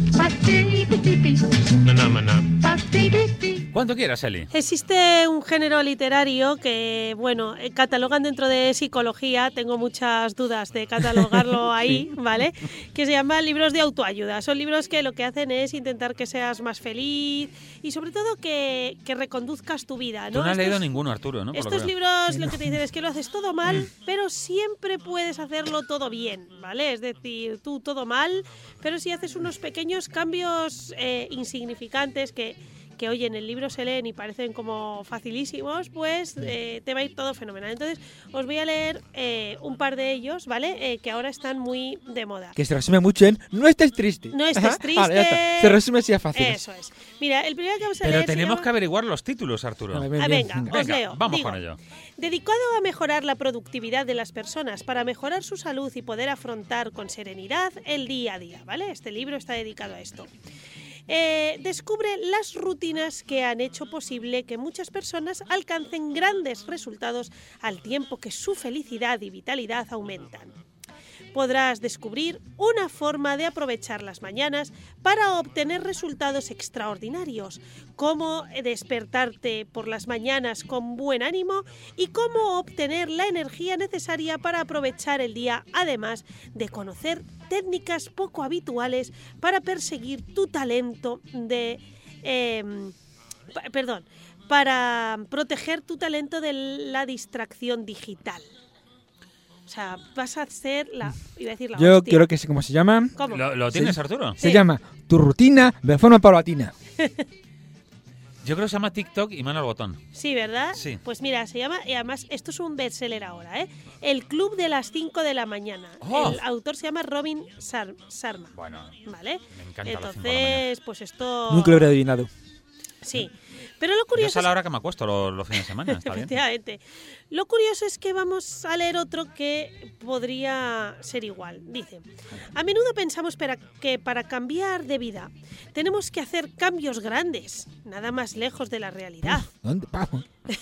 Maná, maná. Cuando quieras, Eli. Existe un género literario que, bueno, eh, catalogan dentro de psicología, tengo muchas dudas de catalogarlo ahí, ¿vale? Que se llama libros de autoayuda. Son libros que lo que hacen es intentar que seas más feliz y sobre todo que, que reconduzcas tu vida, Tú ¿no? no has Estos- leído ninguno, Arturo, ¿no? Por lo Estos que veo. libros lo que te dicen es que lo haces todo mal, pero siempre puedes hacerlo todo bien, ¿vale? Es decir, tú todo mal, pero si haces unos pequeños cambios eh, insignificantes que, que, oye, en el libro se leen y parecen como facilísimos, pues eh, te va a ir todo fenomenal. Entonces, os voy a leer eh, un par de ellos, ¿vale? Eh, que ahora están muy de moda. Que se resume mucho en no estés triste. No estés Ajá. triste. Vale, ya está. Se resume así a fácil. Eso es. Mira, el primero que vamos a Pero leer se tenemos llama- que averiguar los títulos, Arturo. Vale, bien, Ah, bien, venga, venga. os Venga, leo. vamos Digo, con ello. Dedicado a mejorar la productividad de las personas para mejorar su salud y poder afrontar con serenidad el día a día, ¿vale? Este libro está dedicado a esto. Eh, descubre las rutinas que han hecho posible que muchas personas alcancen grandes resultados al tiempo que su felicidad y vitalidad aumentan. Podrás descubrir una forma de aprovechar las mañanas para obtener resultados extraordinarios, cómo despertarte por las mañanas con buen ánimo y cómo obtener la energía necesaria para aprovechar el día, además de conocer técnicas poco habituales para perseguir tu talento de... eh, pa- perdón, para proteger tu talento de la distracción digital. O sea, vas a hacer la... Iba a decir la Yo hostia. quiero que sé cómo se llama. ¿Cómo? ¿Lo, lo tienes, Arturo? Se Sí. llama Tu rutina de forma paulatina. Yo creo que se llama TikTok y mano al botón. Sí, ¿verdad? Sí. Pues mira, se llama... Y además, esto es un bestseller ahora, ¿eh? El Club de las cinco de la mañana. ¡Oh! El autor se llama Robin Sar- Sharma. Bueno, ¿Vale? me encanta las cinco de la mañana. Entonces, pues esto... Nunca lo habría adivinado. Sí. Pero lo Yo curioso es a es... la hora que me acuesto los, los fines de semana, está bien. Efectivamente. Lo curioso es que vamos a leer otro que podría ser igual. Dice, a menudo pensamos para que para cambiar de vida tenemos que hacer cambios grandes, nada más lejos de la realidad. ¿Dónde? Vamos.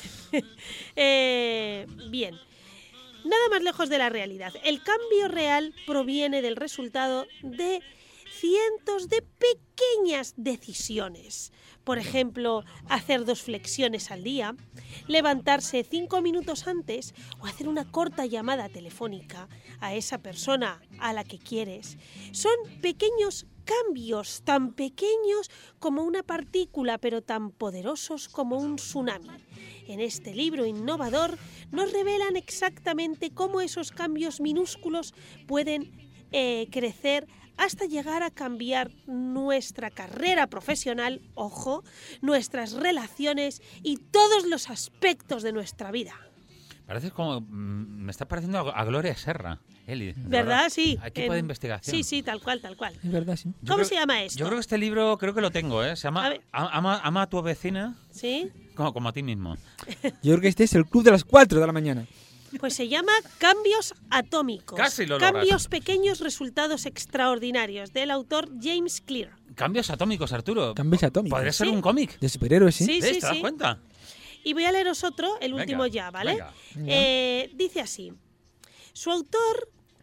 Eh, bien, nada más lejos de la realidad. El cambio real proviene del resultado de cientos de pequeñas decisiones. Por ejemplo, hacer dos flexiones al día, levantarse cinco minutos antes o hacer una corta llamada telefónica a esa persona a la que quieres. Son pequeños cambios, tan pequeños como una partícula, pero tan poderosos como un tsunami. En este libro innovador nos revelan exactamente cómo esos cambios minúsculos pueden eh, crecer hasta llegar a cambiar nuestra carrera profesional, ojo, nuestras relaciones y todos los aspectos de nuestra vida. Parece como... mm, me está pareciendo a, a Gloria Serra, Eli. de ¿Verdad? Sí. Equipo de investigación. Sí, sí, tal cual, tal cual. Es verdad, sí. Yo ¿Cómo creo- se llama esto? Yo creo que este libro, creo que lo tengo, ¿eh? Se A llama ver. A- ama, ama a tu vecina ¿Sí? como, como a ti mismo. Yo creo que este es el club de las cuatro de la mañana. Pues se llama Cambios Atómicos. Casi lo logras. Cambios pequeños, resultados extraordinarios, del autor James Clear. Cambios atómicos, Arturo. Cambios atómicos. Podría ser Sí. un cómic. De superhéroes, ¿sí? Sí, ¿Ves? sí, ¿Te das sí. cuenta? Y voy a leeros otro, el Venga, último ya, ¿vale? venga. Eh, dice así. Su autor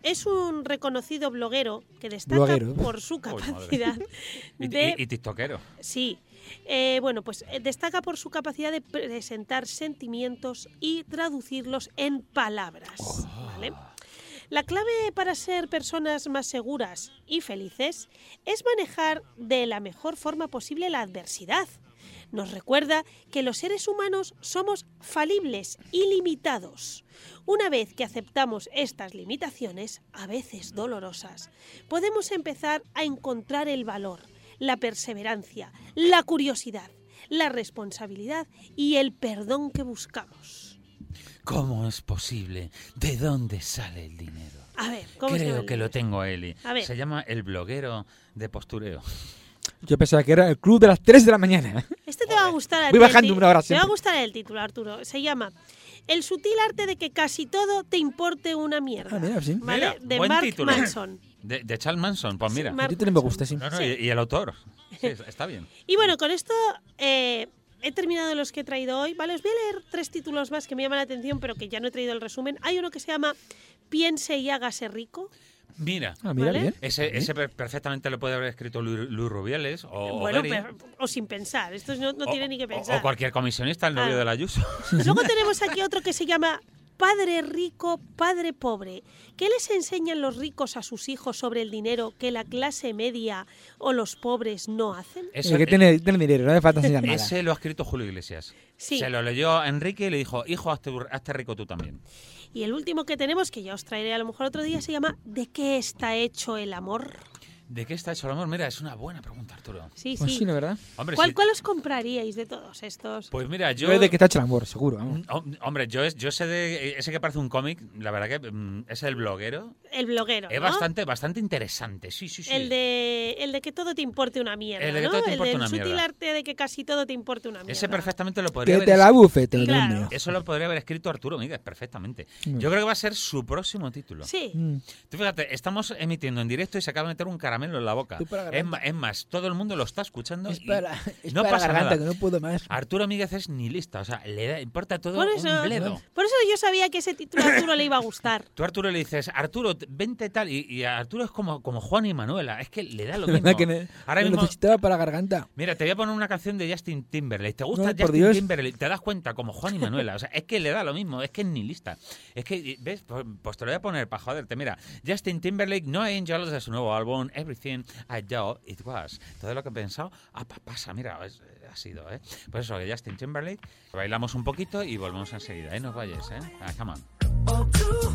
es un reconocido bloguero que destaca Bloguero. por su Uy, madre. capacidad Y, de... y- y tiktokero. Sí. Eh, bueno, pues eh, destaca por su capacidad de presentar sentimientos y traducirlos en palabras. ¿Vale? La clave para ser personas más seguras y felices es manejar de la mejor forma posible la adversidad. Nos recuerda que los seres humanos somos falibles y limitados. Una vez que aceptamos estas limitaciones, a veces dolorosas, podemos empezar a encontrar el valor, la perseverancia, la curiosidad, la responsabilidad y el perdón que buscamos. ¿Cómo es posible? ¿De dónde sale el dinero? A ver, ¿cómo se llama Creo el que lo libro? tengo, Eli. A ver. Se llama El bloguero de postureo. Yo pensaba que era el club de las tres de la mañana. Este te va a gustar. a Voy ti, bajando ti- una hora Te va a siempre. gustar el título, Arturo. Se llama El sutil arte de que casi todo te importe una mierda. Ah, mira, sí. ¿Vale? Mira, de buen Mark título. Manson. De, de Charles Manson, pues mira. Mark El título me Manson. gusta, sí. No, no, Sí. y, y el autor. Sí, está bien. Y bueno, con esto eh, he terminado los que he traído hoy. Vale, os voy a leer tres títulos más que me llaman la atención, pero que ya no he traído el resumen. Hay uno que se llama Piense y hágase rico. Mira. Ah, mira, ¿Vale? bien. Ese, ese per- perfectamente lo puede haber escrito Lu- Luis Rubiales o, bueno, o Beri, pero- o sin pensar. Esto no, no o- tiene ni que o- pensar. O cualquier comisionista, el novio Ah. de la Ayuso. Luego tenemos aquí otro que se llama Padre rico, padre pobre. ¿Qué les enseñan los ricos a sus hijos sobre el dinero que la clase media o los pobres no hacen? Eso- El que tiene, tiene dinero, no le falta enseñar nada. Ese lo ha escrito Julio Iglesias. Sí. Se lo leyó a Enrique y le dijo, hijo, hazte, hazte rico tú también. Y el último que tenemos, que ya os traeré a lo mejor otro día, se llama ¿De qué está hecho el amor? ¿De qué está hecho el amor? Mira, es una buena pregunta, Arturo. Sí, Pues sí. sí, ¿no, verdad? Hombre, ¿Cuál, sí. ¿Cuál os compraríais de todos estos? Pues mira, yo... Yo de que está hecho el amor, seguro. Vamos. Hom- Hombre, yo, es, yo sé de ese que parece un cómic, la verdad que mm, es el bloguero. El bloguero, Es ¿no? bastante, bastante interesante, sí, sí, sí. El de, el de que todo te importe una mierda, El de que ¿no? todo te el importe del una sutil mierda. arte de que casi todo te importe una mierda. Ese perfectamente lo podría Que haber te la es- bufete, Claro. hombre. Eso lo podría haber escrito Arturo Míguez perfectamente. Mm. Yo creo que va a ser su próximo título. Sí. Mm. Tú fíjate, estamos emitiendo en directo y se acaba de meter un caramelo en la boca. Tú para la Es, garganta. ma- es más, todo el mundo lo está escuchando. Es y para, es no para la pasa garganta, nada. que no puedo más. Arturo Míguez es nihilista, o sea, le da, importa todo Por eso, un bledo. por eso yo sabía que ese título a Arturo le iba a gustar. Tú a Arturo le dices, Arturo, t- vente tal, y, y a Arturo es como, como Juan y Manuela, es que le da lo mismo. ¿Verdad que ne- Ahora lo mismo, necesitaba para la garganta? mira, te voy a poner una canción de Justin Timberlake. ¿Te gusta No, por Justin Dios. Timberlake? Te das cuenta, como Juan y Manuela. O sea, es que le da lo mismo, es que es nihilista. Es que, ¿ves? Pues, pues te lo voy a poner para joderte. Mira, Justin Timberlake, No Angels, de su nuevo álbum, Everything I Do, It Was. Todo lo que he pensado, ah, pa- pasa, mira, es- ha sido, ¿eh? Pues eso, que Justin Timberlake, bailamos un poquito y volvemos enseguida, ¿eh? No os vayáis, ¿eh? Ah, come on. or two.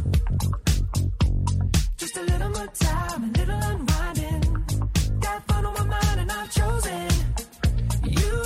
Just a little more time, a little unwinding. Got fun on my mind and I've chosen you.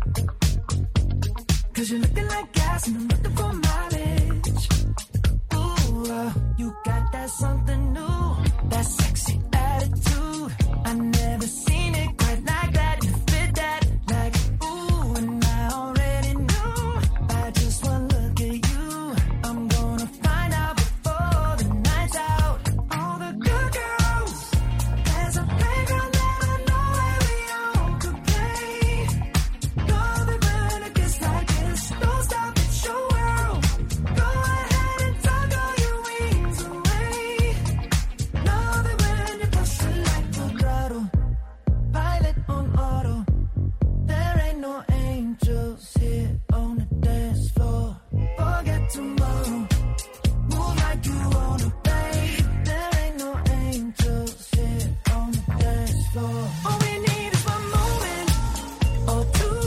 Cause you're looking like gas and I'm looking for mileage. Ooh, uh, you got that something new, that sexy attitude. I never seen it quite like that. You fit that like, ooh, and I already knew. I just one look at you, I'm gonna find out before the night's out. All the good girls, there's a playground that I know where we all could play. Love it when it gets like this, don't stop, it's your world. Go ahead and tuck all your wings away. Love it when you push it like the throttle, pilot on auto. There ain't no angels here on the dance floor. Forget tomorrow, move like you wanna play. There ain't no angels here on the dance floor. All we need is one moment or two.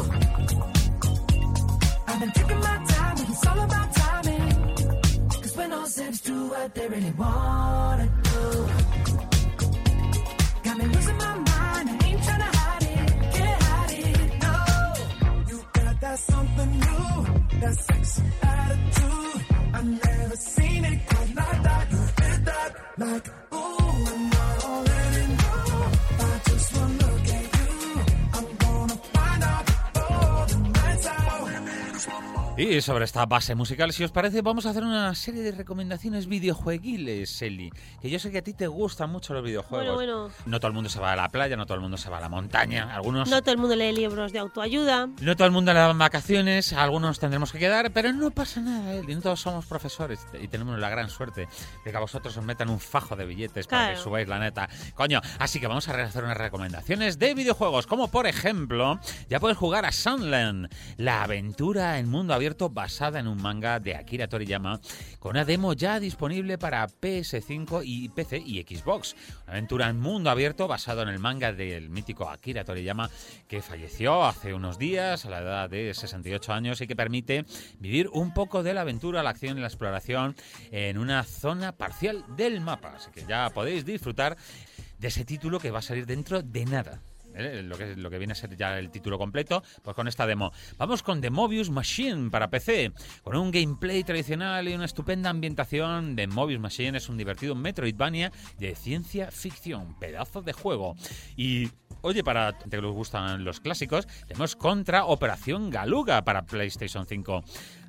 I've been taking my time, and it's all about timing. Cause when all said's do what they really wanna do. Got me losing my mind, I ain't tryna hide it, can't hide it, no. You got that something new, that sexy attitude. I've never seen it quite like that. You did that like, ooh, and I already know. I just wanna look at you, I'm gonna find out before the night's out. All we need is one more. Y sobre esta base musical, si os parece, vamos a hacer una serie de recomendaciones videojueguiles, Eli. Que yo sé que a ti te gustan mucho los videojuegos. Bueno, bueno. No todo el mundo se va a la playa, no todo el mundo se va a la montaña. Algunos... No todo el mundo lee libros de autoayuda. No todo el mundo le dan vacaciones, a algunos tendremos que quedar, pero no pasa nada, Eli. No todos somos profesores y tenemos la gran suerte de que a vosotros os metan un fajo de billetes para Claro. que subáis la neta. Coño, así que vamos a hacer unas recomendaciones de videojuegos, como por ejemplo, ya puedes jugar a Sunland, la aventura en mundo abierto basada en un manga de Akira Toriyama, con una demo ya disponible para P S cinco y P C y Xbox. Una aventura en mundo abierto basado en el manga del mítico Akira Toriyama, que falleció hace unos días a la edad de sesenta y ocho años y que permite vivir un poco de la aventura, la acción y la exploración en una zona parcial del mapa. Así que ya podéis disfrutar de ese título que va a salir dentro de nada. ¿eh? Lo que, lo que viene a ser ya el título completo, pues con esta demo. Vamos con The Mobius Machine para P C, con un gameplay tradicional y una estupenda ambientación. The Mobius Machine es un divertido Metroidvania de ciencia ficción, pedazo de juego. Y oye, para que les gustan los clásicos, tenemos Contra Operación Galuga para PlayStation cinco.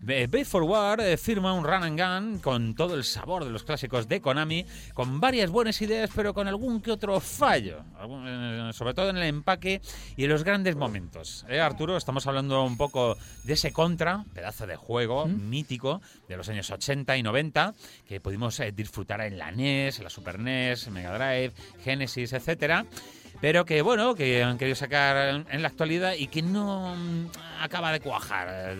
B cuatro War eh, firma un run and gun con todo el sabor de los clásicos de Konami, con varias buenas ideas, pero con algún que otro fallo, algún, eh, sobre todo en el empaque y en los grandes momentos. ¿Eh, Arturo? Estamos hablando un poco de ese Contra, pedazo de juego ¿Mm? mítico de los años ochenta y noventa, que pudimos eh, disfrutar en la N E S, en la Super N E S, Mega Drive, Genesis, etcétera. Pero que, bueno, que han querido sacar en la actualidad y que no mm, acaba de cuajar.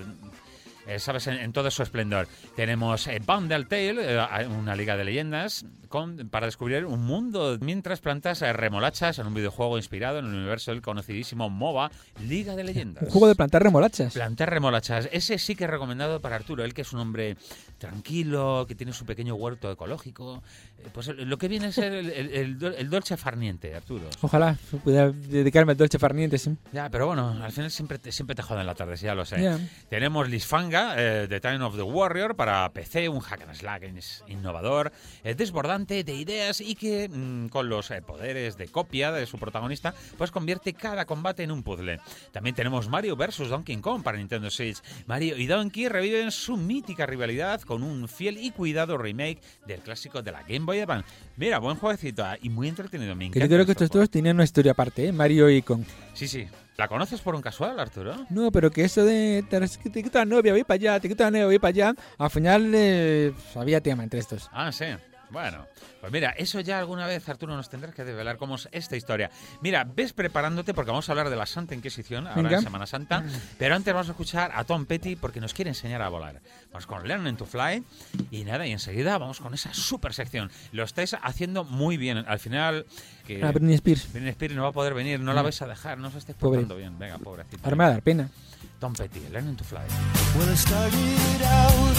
Eh, ¿Sabes? En, en todo su esplendor. Tenemos eh, Bundle Tale, eh, una liga de leyendas, con, para descubrir un mundo mientras plantas eh, remolachas en un videojuego inspirado en el universo del conocidísimo MOBA, Liga de Leyendas. Un juego de plantar remolachas. Plantar remolachas. Ese sí que es recomendado para Arturo, él que es un hombre tranquilo, que tiene su pequeño huerto ecológico. Eh, pues lo que viene a ser el, el, el, el dolce farniente, Arturo. Ojalá pudiera dedicarme al dolce farniente, sí. Ya, pero bueno, al final siempre te, siempre te joden la tarde, ya lo sé. Yeah. Tenemos Lisfanga, eh, The Time of the Warrior para P C, un hack and slash innovador, eh, desbordante de ideas y que mmm, con los eh, poderes de copia de su protagonista, pues convierte cada combate en un puzzle. También tenemos Mario versus. Donkey Kong para Nintendo Switch. Mario y Donkey reviven su mítica rivalidad con un fiel y cuidado remake del clásico de la Game Boy Advance. Mira, buen jueguecito y muy entretenido. Me Que encanta. yo creo que estos juegos. dos tenían una historia aparte, ¿eh? Mario y Kong. Sí, sí. ¿La conoces por un casual, Arturo? No, pero que eso de te, te quito la novia, voy para allá, te quito la novia, voy para allá, al final eh, había tema entre estos. Ah, sí. Bueno, pues mira, eso ya alguna vez, Arturo, nos tendrás que develar cómo es esta historia. Mira, ves preparándote porque vamos a hablar de la Santa Inquisición ahora Venga. en Semana Santa, pero antes vamos a escuchar a Tom Petty porque nos quiere enseñar a volar. Vamos con Learning to Fly y nada, y enseguida vamos con esa super sección. Lo estáis haciendo muy bien. Al final, que A Britney Spears. Britney Spears no va a poder venir, no la vais a dejar, no os estáis Pobre. portando bien. Venga, pobrecito. Ahora me va a dar pena. Tom Petty, Learning to Fly. Well, I started out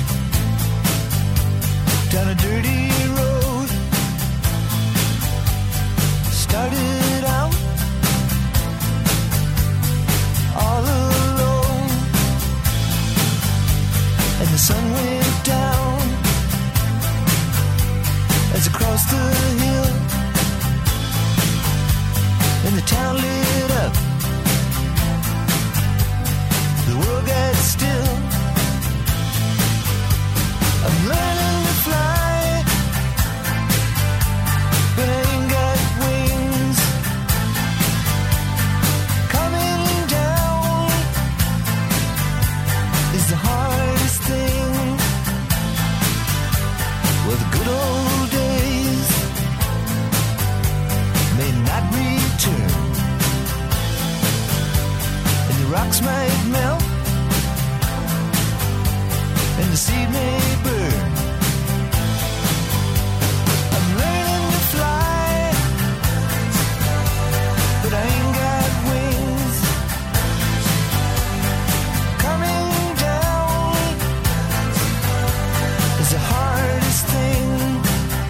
down a dirty road. Started out all alone, and the sun went down as I crossed the hill, and the town lit up. The world got still. I'm learning to fly, but I ain't got wings. Coming down is the hardest thing. Well, the good old days may not return, and the rocks might melt, and the seed may burn. I'm learning to fly, but I ain't got wings. Coming down is the hardest thing.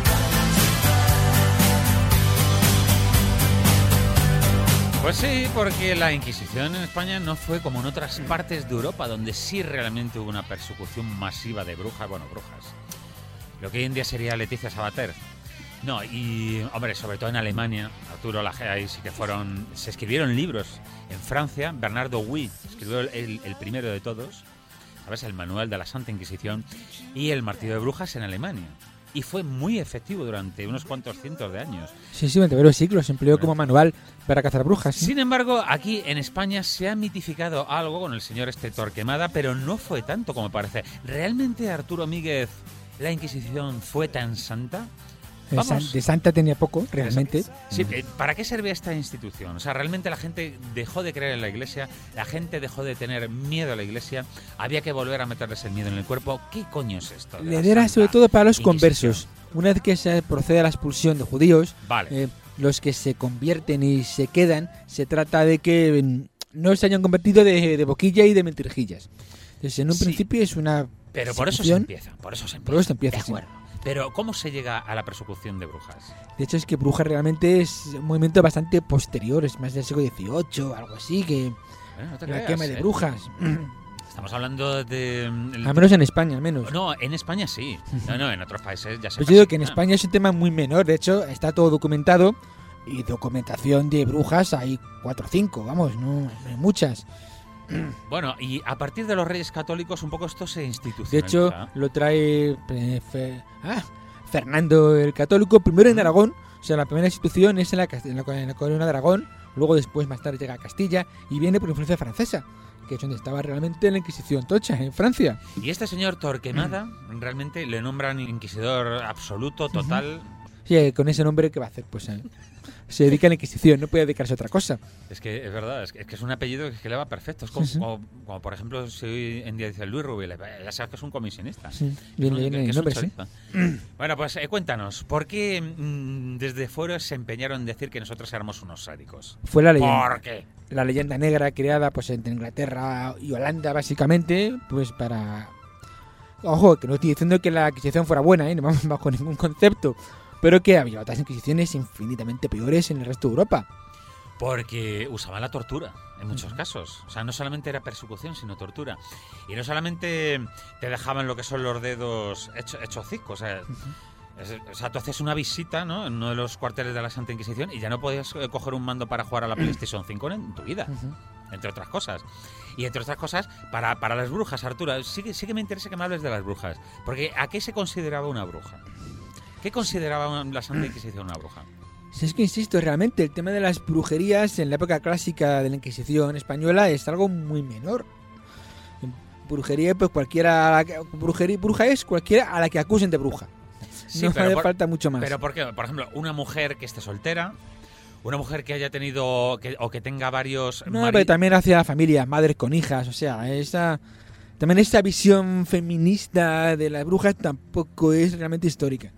Pues sí, porque la Inquisición en España no fue como en otras partes de Europa, donde sí realmente hubo una persecución masiva de brujas, bueno, brujas. Lo que hoy en día sería Leticia Sabater. No, y, hombre, sobre todo en Alemania, Arturo, la ahí sí que fueron... Se escribieron libros. En Francia, Bernardo Huy escribió el, el primero de todos. ¿sabes? El manual de la Santa Inquisición y el martillo de brujas en Alemania. Y fue muy efectivo durante unos cuantos cientos de años. Sí, sí, durante varios siglos se empleó como manual para cazar brujas. ¿sí? Sin embargo, aquí en España se ha mitificado algo con el señor este Torquemada, pero no fue tanto como parece. ¿Realmente, Arturo Míguez, la Inquisición fue tan santa? De, san, de santa tenía poco, realmente. Sí, ¿para qué servía esta institución? O sea, realmente la gente dejó de creer en la Iglesia, la gente dejó de tener miedo a la Iglesia, había que volver a meterles el miedo en el cuerpo. ¿Qué coño es esto? Le era sobre todo para los conversos. Una vez que se procede a la expulsión de judíos, vale. eh, los que se convierten y se quedan, se trata de que no se hayan convertido de, de boquilla y de mentirijillas. Entonces, en un sí, principio es una Pero por eso se empieza, por eso se empieza. Por eso se empieza, de acuerdo. Sí. Pero, ¿cómo se llega a la persecución de brujas? De hecho, es que brujas realmente es un movimiento bastante posterior, es más del siglo dieciocho, algo así, que bueno, no te la creas, quema ¿eh? de brujas. Estamos hablando de... El... Al menos en España, al menos. No, en España sí. No, no, en otros países ya se... Pues yo digo que en España es un tema muy menor, de hecho, está todo documentado, y documentación de brujas hay cuatro o cinco, vamos, no, no hay muchas. Bueno, y a partir de los Reyes Católicos un poco esto se institucionaliza. De hecho, lo trae eh, fe, ah, Fernando el Católico, primero en Aragón, o sea, la primera institución es en la, en la, en la corona de Aragón, luego después más tarde llega a Castilla y viene por influencia francesa, que es donde estaba realmente la Inquisición tocha, en Francia. Y este señor Torquemada, mm. realmente le nombran inquisidor absoluto, total... Uh-huh. Sí, con ese nombre, ¿qué va a hacer? Pues eh, se dedica a la Inquisición, no puede dedicarse a otra cosa. Es que es verdad, es que es, que es un apellido que le va perfecto. Es como, sí, sí. como, como por ejemplo, si hoy en día dice Luis Rubiles, ya sabes que es un comisionista. Sí, bien, bien, bien, nombre, sí. Bueno, pues eh, cuéntanos, ¿por qué mmm, desde fuera se empeñaron en decir que nosotros éramos unos sádicos? Fue la leyenda. ¿Por qué? La leyenda negra creada pues entre Inglaterra y Holanda, básicamente, pues para... Ojo, que no estoy diciendo que la Inquisición fuera buena, ¿eh? No vamos bajo ningún concepto. Pero que había otras inquisiciones infinitamente peores en el resto de Europa. Porque usaban la tortura, en muchos uh-huh. casos. O sea, no solamente era persecución, sino tortura. Y no solamente te dejaban lo que son los dedos hechos hecho cisco. O sea, uh-huh. es, o sea, tú hacías una visita, ¿no?, en uno de los cuarteles de la Santa Inquisición y ya no podías coger un mando para jugar a la PlayStation cinco en tu vida. Uh-huh. Entre otras cosas. Y entre otras cosas, para, para las brujas, Arturo, sí que, sí que me interesa que me hables de las brujas. Porque ¿a qué se consideraba una bruja? ¿Qué consideraba la Santa Inquisición una bruja? Si es que insisto, realmente el tema de las brujerías en la época clásica de la Inquisición española es algo muy menor. Brujería, pues cualquiera, brujería, bruja es cualquiera a la que acusen de bruja. Sí, no hace por, falta mucho más. Pero porque, por ejemplo, una mujer que esté soltera, una mujer que haya tenido que, o que tenga varios... No, mari- pero también hacia familias, madres con hijas, o sea, esa también esta visión feminista de las brujas tampoco es realmente histórica.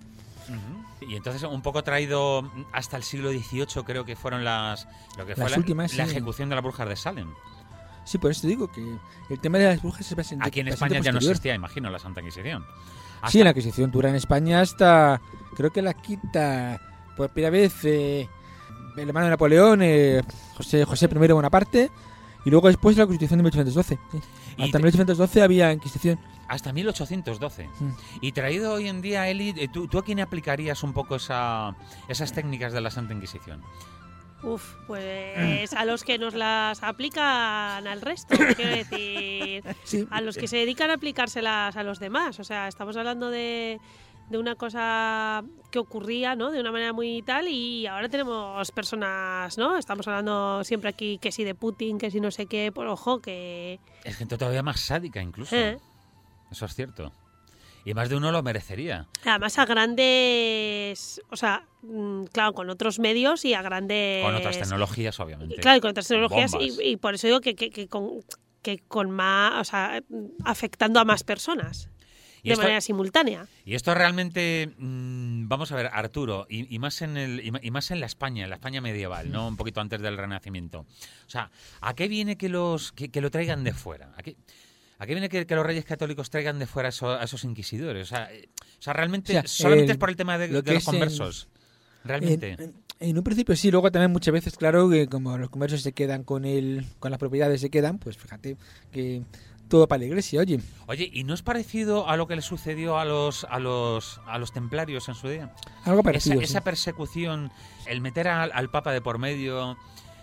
Y entonces un poco traído hasta el siglo dieciocho, creo que fueron las lo que las fue últimas, la, sí. la ejecución de las brujas de Salem. Sí, por eso te digo que el tema de las brujas es bastante Aquí en España ya no existía, imagino, la Santa Inquisición. Hasta... Sí, la Inquisición dura en España hasta, creo que la quita por primera vez eh, el hermano de Napoleón, eh, José José primero Bonaparte, y luego después la Constitución de mil ochocientos doce. Sí. Hasta te... mil ochocientos doce había Inquisición. Hasta mil ochocientos doce. Mm. Y traído hoy en día, Eli, ¿tú, ¿tú a quién aplicarías un poco esa, esas técnicas de la Santa Inquisición? Uf, pues a los que nos las aplican al resto, quiero decir, sí. a los que se dedican a aplicárselas a los demás. O sea, estamos hablando de, de una cosa que ocurría, ¿no?, de una manera muy tal, y ahora tenemos personas, ¿no? Estamos hablando siempre aquí que si de Putin, que si no sé qué, por ojo, que... Es gente todavía más sádica incluso. ¿Eh? Eso es cierto. Y más de uno lo merecería. Además a grandes... O sea, claro, con otros medios y a grandes... Con otras tecnologías, obviamente. Claro, con otras tecnologías y, y por eso digo que, que, que, con, que con más... O sea, afectando a más personas. Y de esto, manera simultánea. Y esto realmente, mmm, vamos a ver, Arturo, y, y más en el y más en la España, en la España medieval, ¿no? Un poquito antes del Renacimiento. O sea, ¿a qué viene que los que, que lo traigan de fuera? ¿A qué, a qué viene que, que los reyes católicos traigan de fuera a esos, a esos inquisidores? O sea, o sea realmente, o sea, solamente el, es por el tema de, de los conversos. En, realmente. En, en un principio sí, luego también muchas veces, claro, que como los conversos se quedan con el, con las propiedades se quedan, pues fíjate que... todo para la iglesia, oye. Oye, ¿y no es parecido a lo que le sucedió a los a los a los templarios en su día? Algo parecido. Esa, sí. esa persecución, el meter al, al Papa de por medio,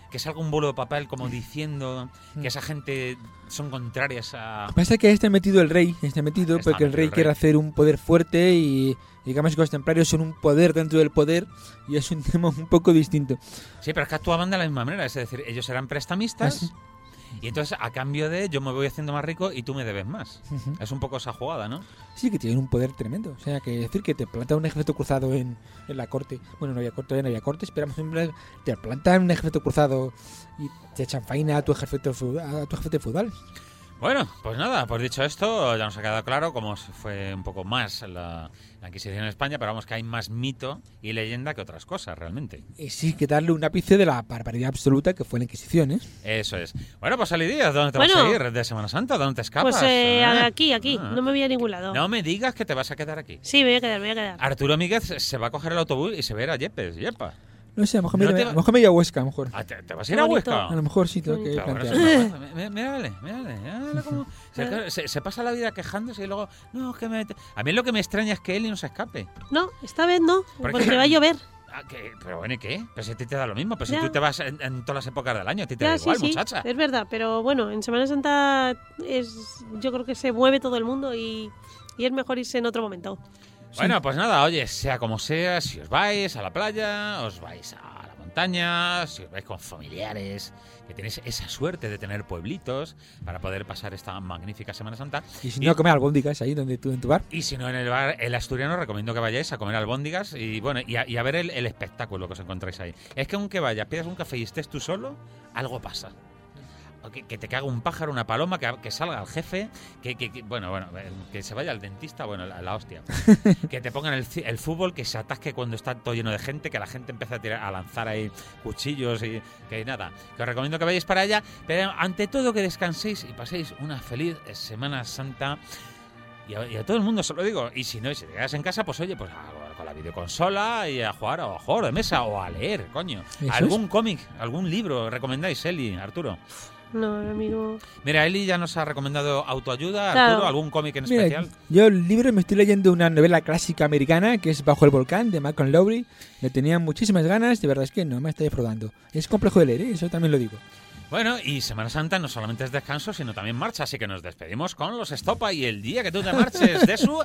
que salga un bolo de papel como diciendo que esa gente son contrarias a... Pasa que está metido el rey, está metido Está porque el metido rey el rey. quiere hacer un poder fuerte y digamos que los templarios son un poder dentro del poder y es un tema un poco distinto. Sí, pero es que actuaban de la misma manera, es decir, ellos eran prestamistas... Ah, sí. Y entonces, a cambio de yo me voy haciendo más rico y tú me debes más. Ujú. Es un poco esa jugada, ¿no? Sí, que tienen un poder tremendo. O sea, que decir que te plantan un ejército cruzado en, en la corte. Bueno, no había corte, todavía no había corte, esperamos siempre. Te plantan un ejército cruzado y te echan faena a tu ejército feudal. A tu ejército feudal. Bueno, pues nada, pues dicho esto, ya nos ha quedado claro cómo fue un poco más la, la Inquisición en España, pero vamos que hay más mito y leyenda que otras cosas, realmente. Y sí, que darle un ápice de la barbaridad absoluta que fue la Inquisición, ¿eh? Eso es. Bueno, pues Ali Díaz, ¿dónde te Bueno. vas a ir de Semana Santa? ¿Dónde te escapas? Pues eh, ¿Eh? aquí, aquí. Ah. No me voy a ningún lado. No me digas que te vas a quedar aquí. Sí, me voy a quedar, me voy a quedar. Arturo Míguez se va a coger el autobús y se va a ir a Yepes, Yepa. No sé, a lo mejor, No me, te a va- lo mejor me voy a Huesca, a lo mejor. Ah, ¿Te, te vas a Qué ir a bonito. Huesca? A lo mejor sí, tengo que Pero bueno, plantearlo. eso no- mí- Mírale, mírale, mírale cómo- se, se- se pasa la vida quejándose y luego, no, es que me... A mí lo que me extraña es que Eli no se escape. No, esta vez no, ¿Por porque qué? va a llover. Ah, ¿qué? Pero bueno, ¿y qué? Pues si a ti te da lo mismo, pues si Ya. tú te vas en, en todas las épocas del año, a ti te Ya, da sí, igual, sí, muchacha. es verdad, pero bueno, en Semana Santa es, yo creo que se mueve todo el mundo y, y es mejor irse en otro momento. Bueno, pues nada, oye, sea como sea, si os vais a la playa, os vais a la montaña, si os vais con familiares, que tenéis esa suerte de tener pueblitos para poder pasar esta magnífica Semana Santa. Y si no, comer albóndigas ahí donde tú en tu bar. Y si no, en el bar El Asturiano recomiendo que vayáis a comer albóndigas y bueno y a, y a ver el, el espectáculo que os encontráis ahí. Es que aunque vayas, pidas un café y estés tú solo, algo pasa. O Que, que te caga un pájaro, una paloma, que, que salga el jefe, que, que- que- bueno, bueno, eh, que se vaya al dentista, bueno, la, la hostia. Que te pongan el, ci- el fútbol, que se atasque cuando está todo lleno de gente, que la gente empiece a tirar, a lanzar ahí cuchillos y que nada. Que os recomiendo que vayáis para allá, pero ante todo que descanséis y paséis una feliz Semana Santa. Y a, y a todo el mundo se lo digo. Y si no, y si te quedas en casa, pues oye, pues a- con la videoconsola y a jugar o a juegos de mesa o a leer, coño. Eso ¿Algún cómic, algún libro recomendáis, Eli, Arturo? No, amigo. Mira, Eli ya nos ha recomendado autoayuda. Claro. Arturo, ¿algún cómic en Mira, especial? yo el libro me estoy leyendo una novela clásica americana que es Bajo el volcán de Malcolm Lowry. Le tenía muchísimas ganas, de verdad es que no me está defraudando. Es complejo de leer, ¿eh? Eso también lo digo. Bueno, y Semana Santa no solamente es descanso, sino también marcha, así que nos despedimos con los Estopa y el día que tú te marches de su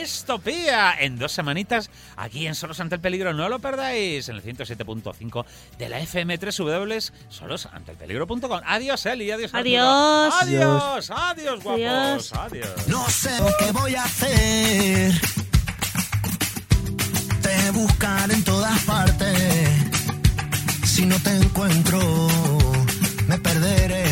Estopía en dos semanitas aquí en Solos ante el Peligro. No lo perdáis en el ciento siete punto cinco de la F M tres W, solos ante el peligro punto com. Adiós, Eli, adiós, Arturo. Adiós. Adiós, adiós, guapos, Adiós. adiós. No sé lo que voy a hacer. Te buscaré en todas partes. Si no te encuentro, me perderé.